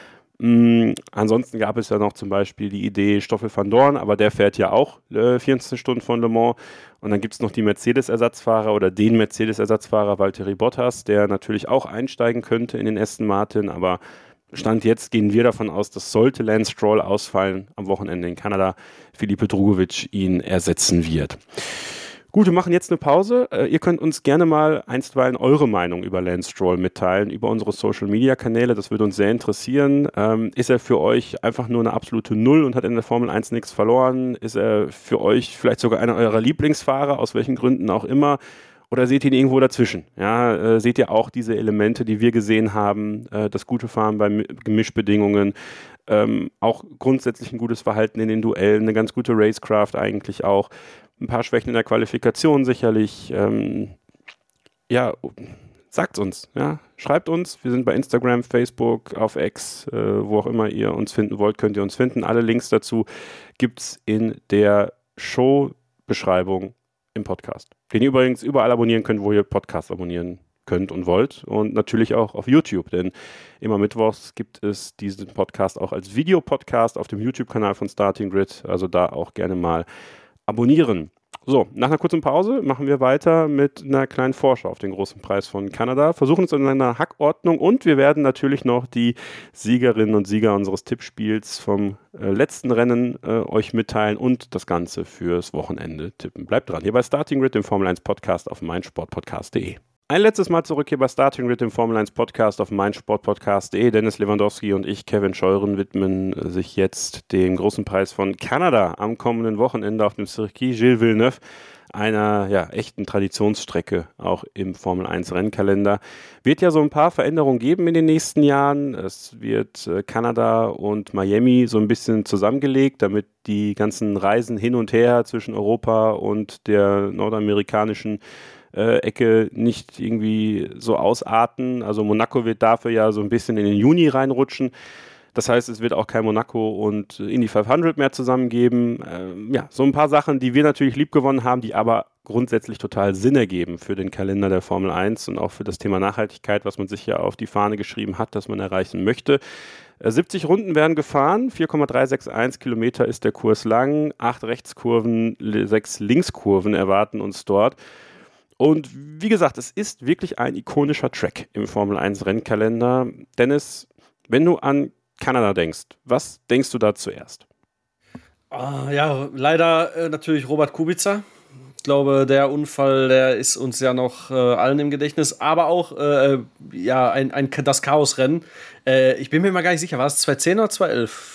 Mm, ansonsten gab es ja noch zum Beispiel die Idee Stoffel van Dorn, aber der fährt ja auch äh, vierundzwanzig Stunden von Le Mans. Und dann gibt es noch die Mercedes-Ersatzfahrer oder den Mercedes-Ersatzfahrer Valtteri Bottas, der natürlich auch einsteigen könnte in den Aston Martin, aber Stand jetzt gehen wir davon aus, dass sollte Lance Stroll ausfallen am Wochenende in Kanada, Felipe Drugovich ihn ersetzen wird. Gut, wir machen jetzt eine Pause. Äh, ihr könnt uns gerne mal einstweilen eure Meinung über Lance Stroll mitteilen, über unsere Social-Media-Kanäle. Das würde uns sehr interessieren. Ähm, ist er für euch einfach nur eine absolute Null und hat in der Formel eins nichts verloren? Ist er für euch vielleicht sogar einer eurer Lieblingsfahrer, aus welchen Gründen auch immer? Oder seht ihr ihn irgendwo dazwischen? Ja, äh, seht ihr auch diese Elemente, die wir gesehen haben, äh, das gute Fahren bei M- Gemischbedingungen, ähm, auch grundsätzlich ein gutes Verhalten in den Duellen, eine ganz gute Racecraft eigentlich auch, ein paar Schwächen in der Qualifikation sicherlich. Ähm, ja, sagt's uns, ja, schreibt uns. Wir sind bei Instagram, Facebook, auf X, äh, wo auch immer ihr uns finden wollt, könnt ihr uns finden. Alle Links dazu gibt's in der Show-Beschreibung im Podcast. Den ihr übrigens überall abonnieren könnt, wo ihr Podcasts abonnieren könnt und wollt. Und natürlich auch auf YouTube, denn immer mittwochs gibt es diesen Podcast auch als Videopodcast auf dem YouTube-Kanal von Starting Grid. Also da auch gerne mal abonnieren. So, nach einer kurzen Pause machen wir weiter mit einer kleinen Vorschau auf den großen Preis von Kanada, versuchen es in einer Hackordnung und wir werden natürlich noch die Siegerinnen und Sieger unseres Tippspiels vom äh, letzten Rennen äh, euch mitteilen und das Ganze fürs Wochenende tippen. Bleibt dran, hier bei Starting Grid, dem Formel eins Podcast auf meinsportpodcast punkt de. Ein letztes Mal zurück hier bei Starting Grid, dem Formel eins Podcast auf meinsportpodcast punkt de. Dennis Lewandowski und ich, Kevin Scheuren, widmen sich jetzt dem großen Preis von Kanada am kommenden Wochenende auf dem Circuit Gilles Villeneuve, einer ja, echten Traditionsstrecke auch im Formel eins Rennkalender. Wird ja so ein paar Veränderungen geben in den nächsten Jahren. Es wird äh, Kanada und Miami so ein bisschen zusammengelegt, damit die ganzen Reisen hin und her zwischen Europa und der nordamerikanischen Äh, Ecke nicht irgendwie so ausarten. Also Monaco wird dafür ja so ein bisschen in den Juni reinrutschen. Das heißt, es wird auch kein Monaco und Indy fünfhundert mehr zusammen geben. Ähm, ja, so ein paar Sachen, die wir natürlich liebgewonnen haben, die aber grundsätzlich total Sinn ergeben für den Kalender der Formel eins und auch für das Thema Nachhaltigkeit, was man sich ja auf die Fahne geschrieben hat, dass man erreichen möchte. siebzig Runden werden gefahren, vier Komma drei sechs eins Kilometer ist der Kurs lang, acht Rechtskurven, sechs Linkskurven erwarten uns dort. Und wie gesagt, es ist wirklich ein ikonischer Track im Formel eins Rennkalender. Dennis, wenn du an Kanada denkst, was denkst du da zuerst? Ah, ja, leider äh, natürlich Robert Kubica. Ich glaube, der Unfall, der ist uns ja noch äh, allen im Gedächtnis, aber auch äh, ja, ein, ein, das Chaosrennen. Äh, ich bin mir mal gar nicht sicher, war es zweitausendzehn oder zweitausendelf?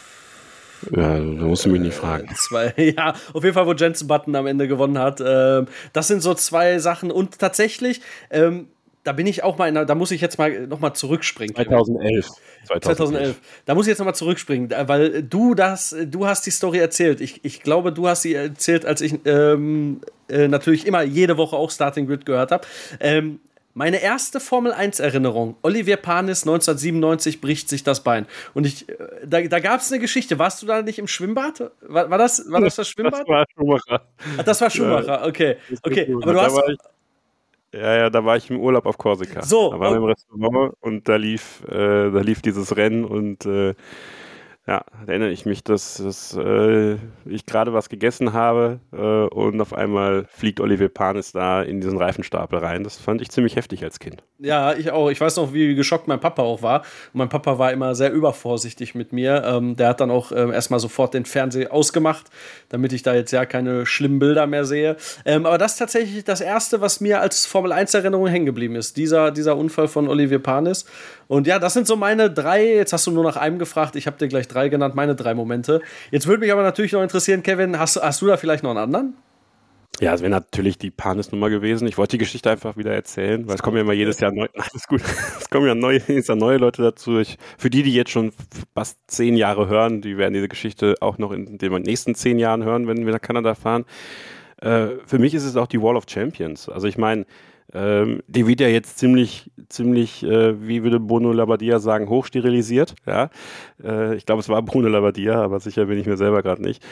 Ja, da musst du mich nicht fragen. Äh, zwei, ja, auf jeden Fall, wo Jenson Button am Ende gewonnen hat. Ähm, das sind so zwei Sachen. Und tatsächlich, ähm, da bin ich auch mal, in, da muss ich jetzt mal nochmal zurückspringen. zweitausendelf. zweitausendelf. Da muss ich jetzt nochmal zurückspringen, weil du das, du hast die Story erzählt. Ich, ich glaube, du hast sie erzählt, als ich ähm, äh, natürlich immer jede Woche auch Starting Grid gehört habe. Ähm, Meine erste Formel eins Erinnerung, Olivier Panis, neunzehnhundertsiebenundneunzig bricht sich das Bein. Und ich, da, da gab es eine Geschichte. Warst du da nicht im Schwimmbad? War, war, das, war das das Schwimmbad? Das war Schumacher. Ach, das war Schumacher, okay. okay. Aber du hast... Ich, ja, ja, da war ich im Urlaub auf Korsika. So. Da waren wir im Restaurant und da lief, äh, da lief dieses Rennen und äh, ja, da erinnere ich mich, dass, dass äh, ich gerade was gegessen habe äh, und auf einmal fliegt Olivier Panis da in diesen Reifenstapel rein. Das fand ich ziemlich heftig als Kind. Ja, ich auch. Ich weiß noch, wie geschockt mein Papa auch war. Und mein Papa war immer sehr übervorsichtig mit mir. Ähm, der hat dann auch ähm, erstmal sofort den Fernseher ausgemacht, damit ich da jetzt ja keine schlimmen Bilder mehr sehe. Ähm, aber das ist tatsächlich das Erste, was mir als Formel eins Erinnerung hängen geblieben ist. Dieser, dieser Unfall von Olivier Panis. Und ja, das sind so meine drei, jetzt hast du nur nach einem gefragt, ich habe dir gleich drei genannt, meine drei Momente. Jetzt würde mich aber natürlich noch interessieren, Kevin, hast, hast du da vielleicht noch einen anderen? Ja, es wäre natürlich die Panis-Nummer gewesen. Ich wollte die Geschichte einfach wieder erzählen, weil es kommen ja immer jedes Jahr neue, alles gut, es kommen ja neue, jedes Jahr neue Leute dazu. Ich, für die, die jetzt schon fast zehn Jahre hören, die werden diese Geschichte auch noch in den nächsten zehn Jahren hören, wenn wir nach Kanada fahren. Äh, für mich ist es auch die Wall of Champions. Also ich meine, Ähm, die wird ja jetzt ziemlich, ziemlich, äh, wie würde Bruno Labbadia sagen, hochsterilisiert. Ja? Äh, ich glaube, es war Bruno Labbadia, aber sicher bin ich mir selber gerade nicht.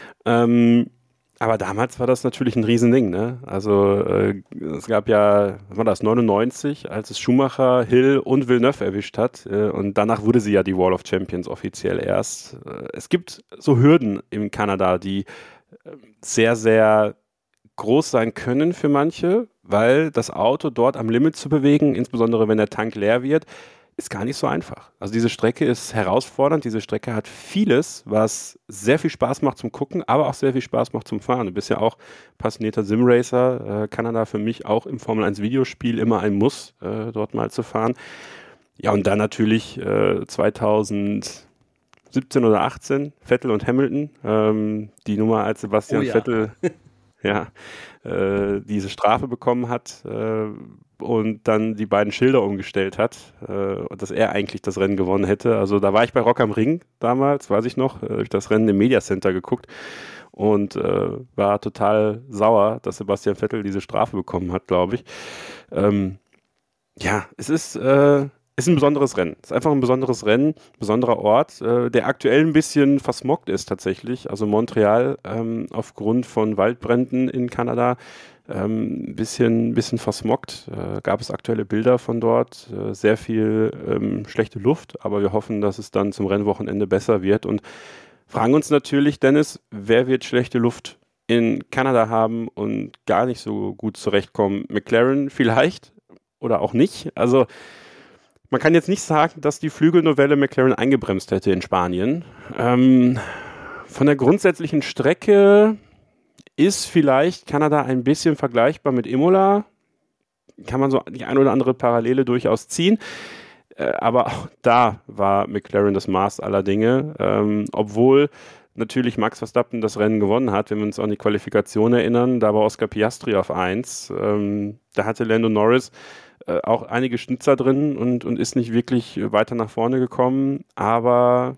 Ähm, aber damals war das natürlich ein Riesending. Ne? Also äh, es gab ja, was war das, neunundneunzig, als es Schumacher, Hill und Villeneuve erwischt hat. Äh, und danach wurde sie ja die Wall of Champions offiziell erst. Äh, es gibt so Hürden in Kanada, die äh, sehr, sehr groß sein können für manche, weil das Auto dort am Limit zu bewegen, insbesondere wenn der Tank leer wird, ist gar nicht so einfach. Also diese Strecke ist herausfordernd, diese Strecke hat vieles, was sehr viel Spaß macht zum Gucken, aber auch sehr viel Spaß macht zum Fahren. Du bist ja auch passionierter Simracer, äh, Kanada für mich auch im Formel eins Videospiel immer ein Muss, äh, dort mal zu fahren. Ja, und dann natürlich äh, zweitausendsiebzehn oder achtzehn, Vettel und Hamilton, ähm, die Nummer, als Sebastian Oh ja. Vettel ja, äh, diese Strafe bekommen hat äh, und dann die beiden Schilder umgestellt hat, äh, dass er eigentlich das Rennen gewonnen hätte. Also da war ich bei Rock am Ring damals, weiß ich noch, äh, ich das Rennen im Media Center geguckt und äh, war total sauer, dass Sebastian Vettel diese Strafe bekommen hat, glaube ich. Ähm, ja, es ist, äh, ist ein besonderes Rennen. Ist einfach ein besonderes Rennen, ein besonderer Ort, äh, der aktuell ein bisschen versmoggt ist tatsächlich. Also Montreal ähm, aufgrund von Waldbränden in Kanada ähm, ein bisschen, bisschen versmoggt. Äh, gab es aktuelle Bilder von dort, äh, sehr viel ähm, schlechte Luft, aber wir hoffen, dass es dann zum Rennwochenende besser wird und fragen uns natürlich, Dennis, wer wird schlechte Luft in Kanada haben und gar nicht so gut zurechtkommen? McLaren vielleicht oder auch nicht. Also man kann jetzt nicht sagen, dass die Flügelnovelle McLaren eingebremst hätte in Spanien. Ähm, von der grundsätzlichen Strecke ist vielleicht Kanada ein bisschen vergleichbar mit Imola. Kann man so die ein oder andere Parallele durchaus ziehen. Äh, aber auch da war McLaren das Maß aller Dinge. Ähm, obwohl natürlich Max Verstappen das Rennen gewonnen hat, wenn wir uns an die Qualifikation erinnern. Da war Oscar Piastri auf eins. Ähm, da hatte Lando Norris äh, auch einige Schnitzer drin und, und ist nicht wirklich weiter nach vorne gekommen. Aber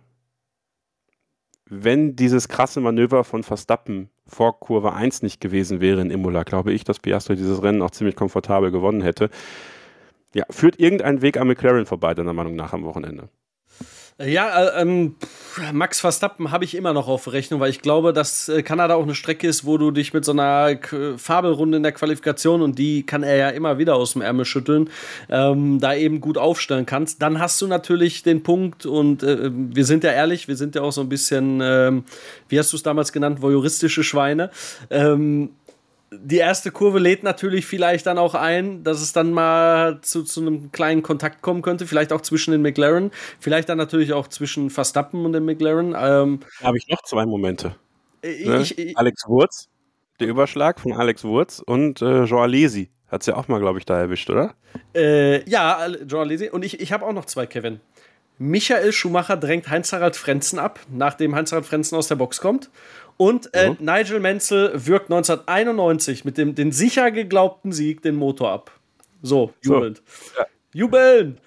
wenn dieses krasse Manöver von Verstappen vor Kurve eins nicht gewesen wäre in Imola, glaube ich, dass Piastri dieses Rennen auch ziemlich komfortabel gewonnen hätte. Ja, führt irgendein Weg an McLaren vorbei, deiner Meinung nach, am Wochenende? Ja, äh, ähm, Max Verstappen habe ich immer noch auf Rechnung, weil ich glaube, dass äh, Kanada auch eine Strecke ist, wo du dich mit so einer K- Fabelrunde in der Qualifikation, und die kann er ja immer wieder aus dem Ärmel schütteln, ähm, da eben gut aufstellen kannst. Dann hast du natürlich den Punkt, und äh, wir sind ja ehrlich, wir sind ja auch so ein bisschen, ähm, wie hast du es damals genannt, voyeuristische Schweine. Ähm, Die erste Kurve lädt natürlich vielleicht dann auch ein, dass es dann mal zu, zu einem kleinen Kontakt kommen könnte, vielleicht auch zwischen den McLaren, vielleicht dann natürlich auch zwischen Verstappen und den McLaren. Ähm, Da habe ich noch zwei Momente. ich, Ne? ich, ich, Alex Wurz, der Überschlag von Alex Wurz und äh, Jean Alesi. Hat es ja auch mal, glaube ich, da erwischt, oder? äh, ja, Jean Alesi. Und ich, ich habe auch noch zwei, Kevin. Michael Schumacher drängt Heinz-Harald Frentzen ab, nachdem Heinz-Harald Frentzen aus der Box kommt. Und äh, Mhm. Nigel Mansell wirkt neunzehnhunderteinundneunzig mit dem den sicher geglaubten Sieg den Motor ab. So, jubelnd. So, ja. Jubeln!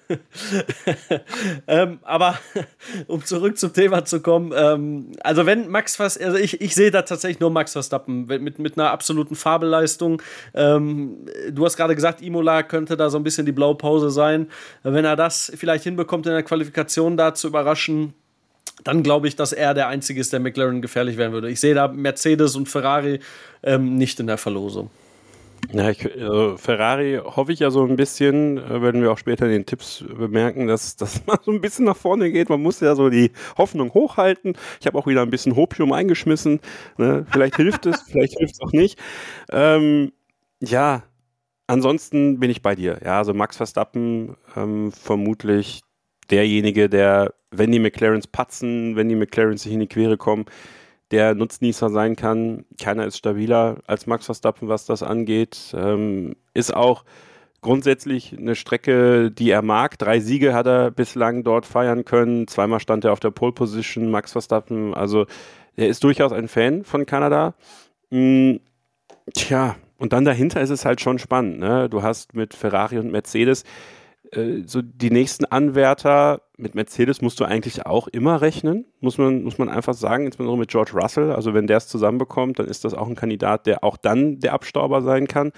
ähm, aber um zurück zum Thema zu kommen, ähm, also wenn Max Verstappen, also ich, ich sehe da tatsächlich nur Max Verstappen mit, mit einer absoluten Fabelleistung. Ähm, du hast gerade gesagt, Imola könnte da so ein bisschen die Blaupause sein. Wenn er das vielleicht hinbekommt, in der Qualifikation da zu überraschen, dann glaube ich, dass er der Einzige ist, der McLaren gefährlich werden würde. Ich sehe da Mercedes und Ferrari ähm, nicht in der Verlosung. Ja, ich, also Ferrari hoffe ich ja so ein bisschen, äh, werden wir auch später in den Tipps bemerken, dass das mal so ein bisschen nach vorne geht. Man muss ja so die Hoffnung hochhalten. Ich habe auch wieder ein bisschen Hopium eingeschmissen. Ne? Vielleicht hilft es, vielleicht hilft es auch nicht. Ähm, ja, ansonsten bin ich bei dir. Ja, also Max Verstappen ähm, vermutlich derjenige, der, wenn die McLarens patzen, wenn die McLarens sich in die Quere kommen, der Nutznießer sein kann. Keiner ist stabiler als Max Verstappen, was das angeht. Ähm, ist auch grundsätzlich eine Strecke, die er mag. Drei Siege hat er bislang dort feiern können. Zweimal stand er auf der Pole Position, Max Verstappen. Also er ist durchaus ein Fan von Kanada. Mhm. Tja, und dann dahinter ist es halt schon spannend. Ne? Du hast mit Ferrari und Mercedes so die nächsten Anwärter. Mit Mercedes musst du eigentlich auch immer rechnen, muss man, muss man einfach sagen, insbesondere mit George Russell. Also wenn der es zusammenbekommt, dann ist das auch ein Kandidat, der auch dann der Abstauber sein kann.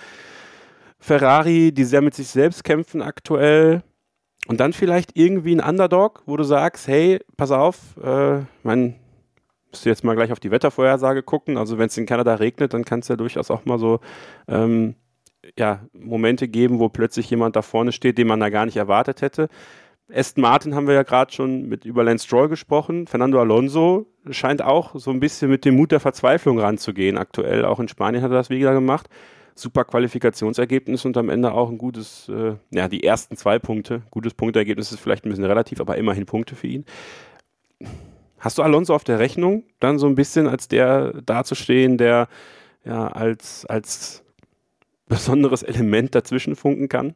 Ferrari, die sehr mit sich selbst kämpfen aktuell. Und dann vielleicht irgendwie ein Underdog, wo du sagst, hey, pass auf, äh, ich meine, musst du jetzt mal gleich auf die Wettervorhersage gucken. Also wenn es in Kanada regnet, dann kann es ja durchaus auch mal so ähm, ja, Momente geben, wo plötzlich jemand da vorne steht, den man da gar nicht erwartet hätte. Aston Martin haben wir ja gerade schon mit über Lance Stroll gesprochen. Fernando Alonso scheint auch so ein bisschen mit dem Mut der Verzweiflung ranzugehen aktuell. Auch in Spanien hat er das wieder gemacht. Super Qualifikationsergebnis und am Ende auch ein gutes, äh, ja, die ersten zwei Punkte. Gutes Punktergebnis ist vielleicht ein bisschen relativ, aber immerhin Punkte für ihn. Hast du Alonso auf der Rechnung, dann so ein bisschen als der dazustehen, der ja als, als besonderes Element dazwischen funken kann?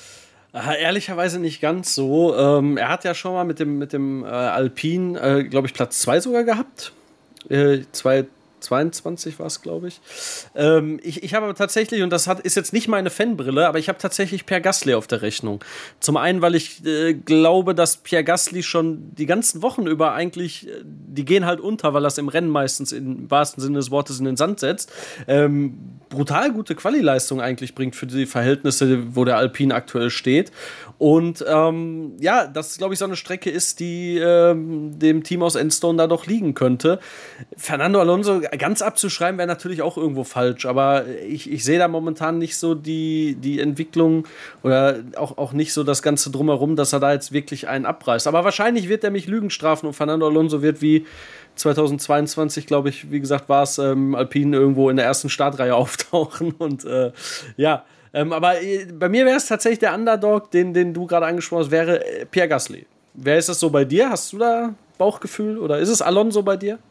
Äh, ehrlicherweise nicht ganz so. Ähm, er hat ja schon mal mit dem, mit dem äh, Alpine, äh, glaube ich, Platz zwei sogar gehabt. Äh, zweitausendzweiundzwanzig war es, glaube ich. Ähm, ich. Ich habe aber tatsächlich, und das hat, ist jetzt nicht meine Fanbrille, aber ich habe tatsächlich Pierre Gasly auf der Rechnung. Zum einen, weil ich äh, glaube, dass Pierre Gasly schon die ganzen Wochen über eigentlich, äh, die gehen halt unter, weil er es im Rennen meistens im wahrsten Sinne des Wortes in den Sand setzt. Ähm, brutal gute Quali-Leistung eigentlich bringt für die Verhältnisse, wo der Alpine aktuell steht. Und ähm, ja, das glaube ich so eine Strecke ist, die ähm, dem Team aus Enstone da doch liegen könnte. Fernando Alonso ganz abzuschreiben wäre natürlich auch irgendwo falsch, aber ich, ich sehe da momentan nicht so die, die Entwicklung oder auch, auch nicht so das Ganze drumherum, dass er da jetzt wirklich einen abreißt. Aber wahrscheinlich wird er mich Lügen strafen und Fernando Alonso wird wie zweitausendzweiundzwanzig, glaube ich, wie gesagt, war es ähm, Alpine irgendwo in der ersten Startreihe auftauchen und äh, ja, Ähm, aber äh, bei mir wäre es tatsächlich der Underdog, den, den du gerade angesprochen hast, wäre äh, Pierre Gasly. Wer ist das so bei dir? Hast du da Bauchgefühl oder ist es Alonso bei dir?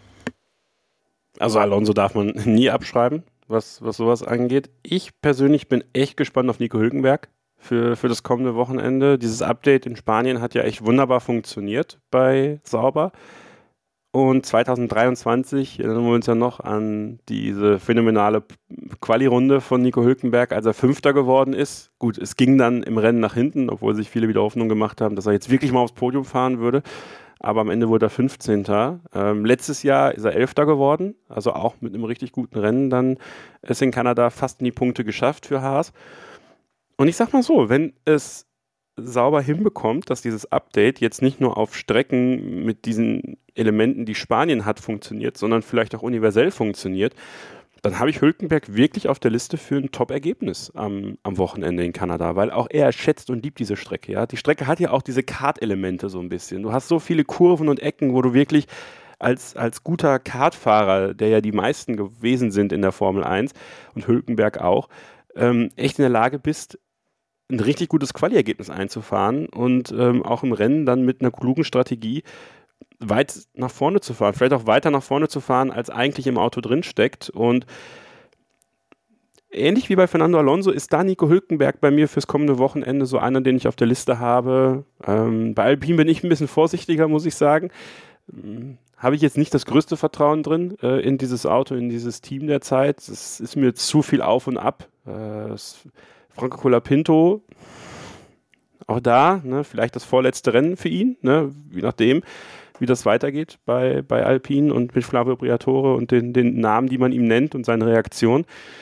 Also Alonso darf man nie abschreiben, was, was sowas angeht. Ich persönlich bin echt gespannt auf Nico Hülkenberg für, für das kommende Wochenende. Dieses Update in Spanien hat ja echt wunderbar funktioniert bei Sauber. Und zweitausenddreiundzwanzig erinnern wir uns ja noch an diese phänomenale Quali-Runde von Nico Hülkenberg, als er Fünfter geworden ist. Gut, es ging dann im Rennen nach hinten, obwohl sich viele wieder Hoffnung gemacht haben, dass er jetzt wirklich mal aufs Podium fahren würde. Aber am Ende wurde er fünfzehnter Ähm, letztes Jahr ist er Elfter geworden, also auch mit einem richtig guten Rennen. Dann ist in Kanada fast in die Punkte geschafft für Haas. Und ich sag mal so, wenn es sauber hinbekommt, dass dieses Update jetzt nicht nur auf Strecken mit diesen Elementen, die Spanien hat, funktioniert, sondern vielleicht auch universell funktioniert, dann habe ich Hülkenberg wirklich auf der Liste für ein Top-Ergebnis am, am Wochenende in Kanada, weil auch er schätzt und liebt diese Strecke. Ja? Die Strecke hat ja auch diese Kart-Elemente so ein bisschen. Du hast so viele Kurven und Ecken, wo du wirklich als, als guter Kartfahrer, der ja die meisten gewesen sind in der Formel eins und Hülkenberg auch, ähm, echt in der Lage bist, ein richtig gutes Quali-Ergebnis einzufahren und ähm, auch im Rennen dann mit einer klugen Strategie weit nach vorne zu fahren, vielleicht auch weiter nach vorne zu fahren, als eigentlich im Auto drin steckt. Und ähnlich wie bei Fernando Alonso ist da Nico Hülkenberg bei mir fürs kommende Wochenende so einer, den ich auf der Liste habe. Ähm, bei Alpine bin ich ein bisschen vorsichtiger, muss ich sagen. Ähm, habe ich jetzt nicht das größte Vertrauen drin äh, in dieses Auto, in dieses Team derzeit. Es ist mir zu viel auf und ab. Äh, es Franco Colapinto, auch da, ne, vielleicht das vorletzte Rennen für ihn, ne, je nachdem, wie das weitergeht bei, bei Alpine und mit Flavio Briatore und den, den Namen, die man ihm nennt und seine Reaktion.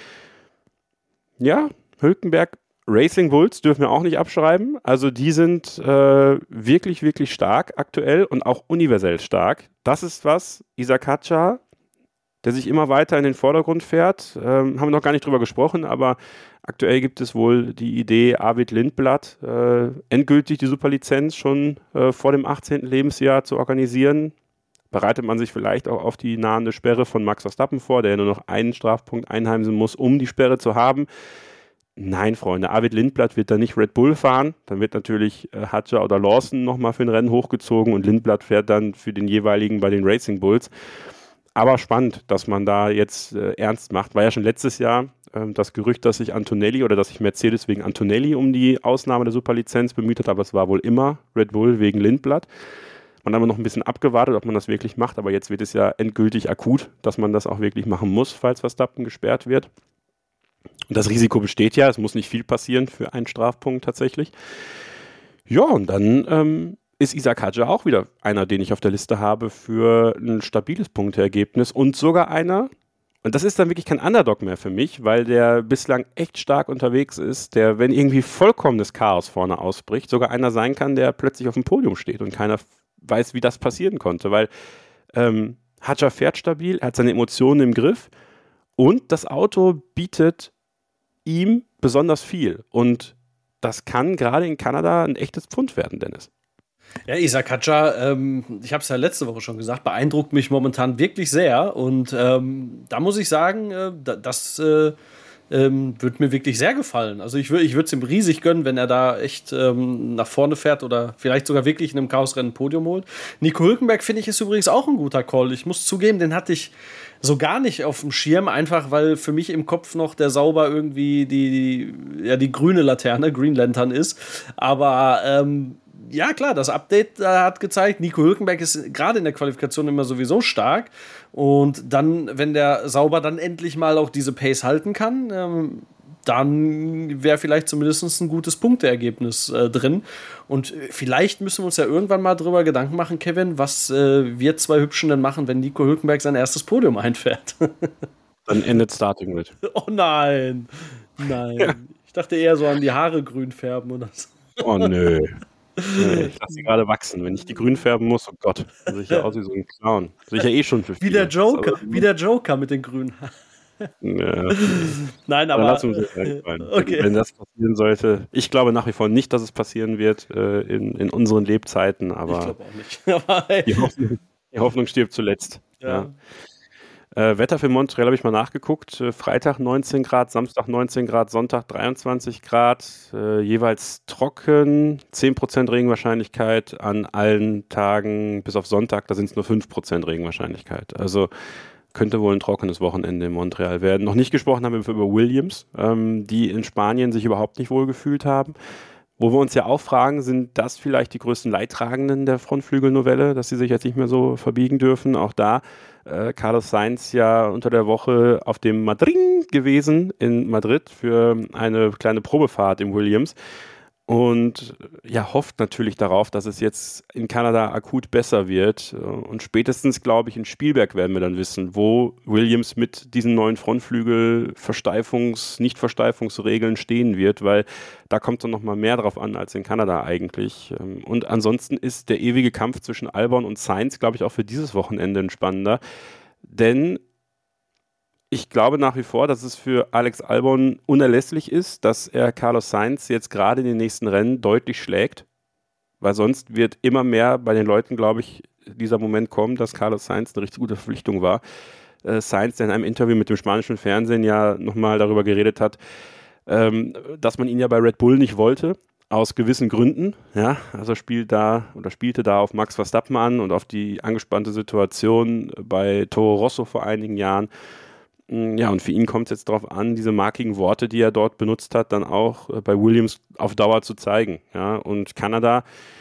Ja, Hülkenberg, Racing Bulls dürfen wir auch nicht abschreiben. Also die sind äh, wirklich, wirklich stark aktuell und auch universell stark. Das ist was, Isack Hadjar, der sich immer weiter in den Vordergrund fährt. Ähm, haben wir noch gar nicht drüber gesprochen, aber aktuell gibt es wohl die Idee, Arvid Lindblad äh, endgültig die Superlizenz schon äh, vor dem achtzehnten Lebensjahr zu organisieren. Bereitet man sich vielleicht auch auf die nahende Sperre von Max Verstappen vor, der nur noch einen Strafpunkt einheimsen muss, um die Sperre zu haben? Nein, Freunde, Arvid Lindblad wird da nicht Red Bull fahren. Dann wird natürlich äh, Hadjar oder Lawson nochmal für ein Rennen hochgezogen und Lindblad fährt dann für den jeweiligen bei den Racing Bulls. Aber spannend, dass man da jetzt äh, ernst macht. War ja schon letztes Jahr äh, das Gerücht, dass sich Antonelli oder dass sich Mercedes wegen Antonelli um die Ausnahme der Superlizenz bemüht hat, aber es war wohl immer Red Bull wegen Lindblad. Man hat aber noch ein bisschen abgewartet, ob man das wirklich macht, aber jetzt wird es ja endgültig akut, dass man das auch wirklich machen muss, falls Verstappen gesperrt wird. Und das Risiko besteht ja, es muss nicht viel passieren für einen Strafpunkt tatsächlich. Ja, und dann ähm, ist Isack Hadjar auch wieder einer, den ich auf der Liste habe für ein stabiles Punkteergebnis und sogar einer, und das ist dann wirklich kein Underdog mehr für mich, weil der bislang echt stark unterwegs ist, der, wenn irgendwie vollkommenes Chaos vorne ausbricht, sogar einer sein kann, der plötzlich auf dem Podium steht und keiner weiß, wie das passieren konnte, weil ähm, Hadjar fährt stabil, er hat seine Emotionen im Griff und das Auto bietet ihm besonders viel und das kann gerade in Kanada ein echtes Pfund werden, Dennis. Ja, Isack Hadjar, ähm, ich habe es ja letzte Woche schon gesagt, beeindruckt mich momentan wirklich sehr. Und ähm, da muss ich sagen, äh, das äh, ähm, wird mir wirklich sehr gefallen. Also ich, wür- ich würde es ihm riesig gönnen, wenn er da echt ähm, nach vorne fährt oder vielleicht sogar wirklich in einem Chaosrennen ein Podium holt. Nico Hülkenberg, finde ich, ist übrigens auch ein guter Call. Ich muss zugeben, den hatte ich so gar nicht auf dem Schirm, einfach weil für mich im Kopf noch der Sauber irgendwie die, die, ja, die grüne Laterne, Green Lantern ist. Aber ähm, ja, klar, das Update äh, hat gezeigt, Nico Hülkenberg ist gerade in der Qualifikation immer sowieso stark. Und dann, wenn der Sauber dann endlich mal auch diese Pace halten kann, ähm, dann wäre vielleicht zumindest ein gutes Punkteergebnis äh, drin. Und vielleicht müssen wir uns ja irgendwann mal drüber Gedanken machen, Kevin, was äh, wir zwei Hübschen denn machen, wenn Nico Hülkenberg sein erstes Podium einfährt. Dann endet Starting Grid. Oh nein, nein. Ja. Ich dachte eher so an die Haare grün färben oder so. Oh nö. Ich lasse sie gerade wachsen. Wenn ich die grün färben muss, oh Gott, dann sehe ich ja aus wie so ein Clown. Sehe ich ja eh schon für viele. Wie der Joker, also, wie der Joker mit den grünen Haaren. Ja. Nein, aber. Dann lassen wir es rein. Okay. Wenn das passieren sollte. Ich glaube nach wie vor nicht, dass es passieren wird äh, in, in unseren Lebzeiten, aber. Ich glaube auch nicht. Aber, hey. die, Hoffnung, die Hoffnung stirbt zuletzt. Ja. Ja. Äh, Wetter für Montreal habe ich mal nachgeguckt. Äh, Freitag neunzehn Grad, Samstag neunzehn Grad, Sonntag dreiundzwanzig Grad. Äh, jeweils trocken, zehn Prozent Regenwahrscheinlichkeit an allen Tagen bis auf Sonntag. Da sind es nur fünf Prozent Regenwahrscheinlichkeit. Also könnte wohl ein trockenes Wochenende in Montreal werden. Noch nicht gesprochen haben wir über Williams, ähm, die in Spanien sich überhaupt nicht wohl gefühlt haben. Wo wir uns ja auch fragen, sind das vielleicht die größten Leidtragenden der Frontflügelnovelle, dass sie sich jetzt nicht mehr so verbiegen dürfen. Auch da äh, Carlos Sainz ja unter der Woche auf dem Madrid gewesen in Madrid für eine kleine Probefahrt im Williams. Und ja, hofft natürlich darauf, dass es jetzt in Kanada akut besser wird. Und spätestens, glaube ich, in Spielberg werden wir dann wissen, wo Williams mit diesen neuen Frontflügel-Versteifungs-, Nicht-Versteifungsregeln stehen wird, weil da kommt es dann nochmal mehr drauf an als in Kanada eigentlich. Und ansonsten ist der ewige Kampf zwischen Albon und Sainz, glaube ich, auch für dieses Wochenende ein spannender. Denn ich glaube nach wie vor, dass es für Alex Albon unerlässlich ist, dass er Carlos Sainz jetzt gerade in den nächsten Rennen deutlich schlägt, weil sonst wird immer mehr bei den Leuten, glaube ich, dieser Moment kommen, dass Carlos Sainz eine richtig gute Verpflichtung war. Äh, Sainz, der in einem Interview mit dem spanischen Fernsehen ja nochmal darüber geredet hat, ähm, dass man ihn ja bei Red Bull nicht wollte, aus gewissen Gründen. Ja, also spielt da oder spielte da auf Max Verstappen an und auf die angespannte Situation bei Toro Rosso vor einigen Jahren. Ja, und für ihn kommt es jetzt darauf an, diese markigen Worte, die er dort benutzt hat, dann auch bei Williams auf Dauer zu zeigen. Ja, und Kanada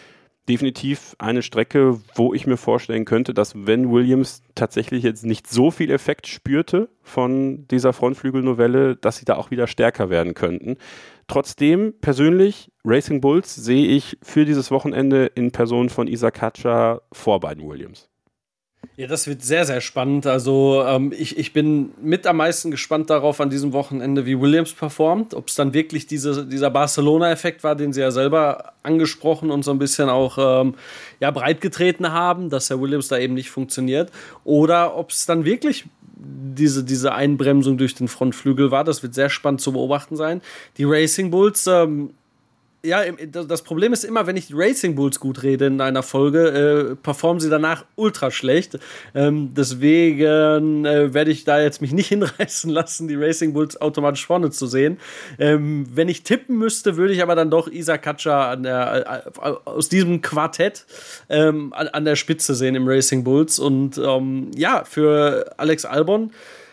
definitiv eine Strecke, wo ich mir vorstellen könnte, dass wenn Williams tatsächlich jetzt nicht so viel Effekt spürte von dieser Frontflügelnovelle, dass sie da auch wieder stärker werden könnten. Trotzdem, persönlich, Racing Bulls sehe ich für dieses Wochenende in Person von Isaac Hatcher vor beiden Williams. Ja, das wird sehr, sehr spannend. Also ähm, ich, ich bin mit am meisten gespannt darauf an diesem Wochenende, wie Williams performt. Ob es dann wirklich diese, dieser Barcelona-Effekt war, den sie ja selber angesprochen und so ein bisschen auch ähm, ja, breitgetreten haben, dass der Williams da eben nicht funktioniert. Oder ob es dann wirklich diese, diese Einbremsung durch den Frontflügel war. Das wird sehr spannend zu beobachten sein. Die Racing Bulls... Ähm, Ja, das Problem ist immer, wenn ich die Racing Bulls gut rede in einer Folge, äh, performen sie danach ultra schlecht. Ähm, deswegen äh, werde ich da jetzt mich nicht hinreißen lassen, die Racing Bulls automatisch vorne zu sehen. Ähm, wenn ich tippen müsste, würde ich aber dann doch Isaac Hatcher an der, äh, aus diesem Quartett ähm, an, an der Spitze sehen im Racing Bulls. Und ähm, ja, für Alex Albon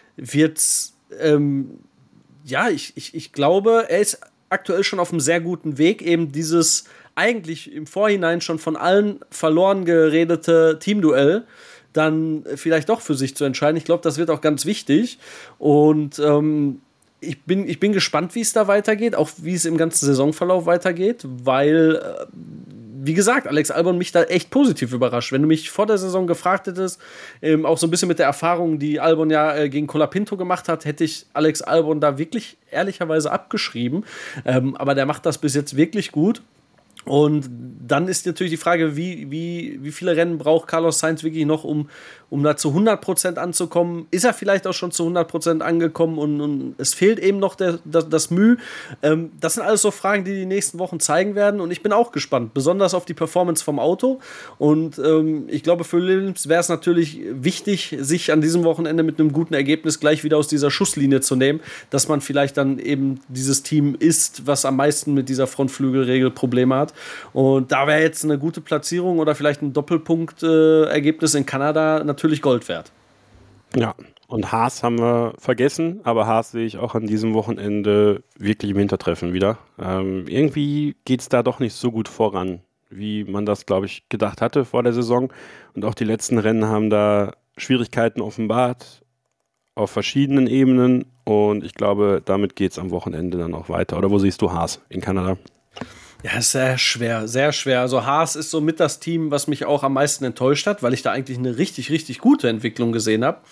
wird's, ähm, ja, ich, ich, ich glaube, er ist aktuell schon auf einem sehr guten Weg, eben dieses eigentlich im Vorhinein schon von allen verloren geredete Teamduell dann vielleicht doch für sich zu entscheiden. Ich glaube, das wird auch ganz wichtig. Und ähm, ich bin, ich bin gespannt, wie es da weitergeht, auch wie es im ganzen Saisonverlauf weitergeht, weil, äh, wie gesagt, Alex Albon mich da echt positiv überrascht. Wenn du mich vor der Saison gefragt hättest, ähm, auch so ein bisschen mit der Erfahrung, die Albon ja äh, gegen Colapinto gemacht hat, hätte ich Alex Albon da wirklich ehrlicherweise abgeschrieben. Ähm, aber der macht das bis jetzt wirklich gut. Und dann ist natürlich die Frage, wie, wie, wie viele Rennen braucht Carlos Sainz wirklich noch, um, um da zu hundert Prozent anzukommen? Ist er vielleicht auch schon zu hundert Prozent angekommen und, und es fehlt eben noch der, das, das Mühe? Ähm, das sind alles so Fragen, die die nächsten Wochen zeigen werden und ich bin auch gespannt, besonders auf die Performance vom Auto. Und ähm, ich glaube, für Williams wäre es natürlich wichtig, sich an diesem Wochenende mit einem guten Ergebnis gleich wieder aus dieser Schusslinie zu nehmen, dass man vielleicht dann eben dieses Team ist, was am meisten mit dieser Frontflügelregel Probleme hat. Und da wäre jetzt eine gute Platzierung oder vielleicht ein Doppelpunkt-Ergebnis äh, in Kanada natürlich Gold wert. Ja, und Haas haben wir vergessen, aber Haas sehe ich auch an diesem Wochenende wirklich im Hintertreffen wieder. Ähm, irgendwie geht es da doch nicht so gut voran, wie man das, glaube ich, gedacht hatte vor der Saison. Und auch die letzten Rennen haben da Schwierigkeiten offenbart auf verschiedenen Ebenen. Und ich glaube, damit geht es am Wochenende dann auch weiter. Oder wo siehst du Haas in Kanada? Ja, ist sehr schwer, sehr schwer. Also Haas ist somit das Team, was mich auch am meisten enttäuscht hat, weil ich da eigentlich eine richtig, richtig gute Entwicklung gesehen habe.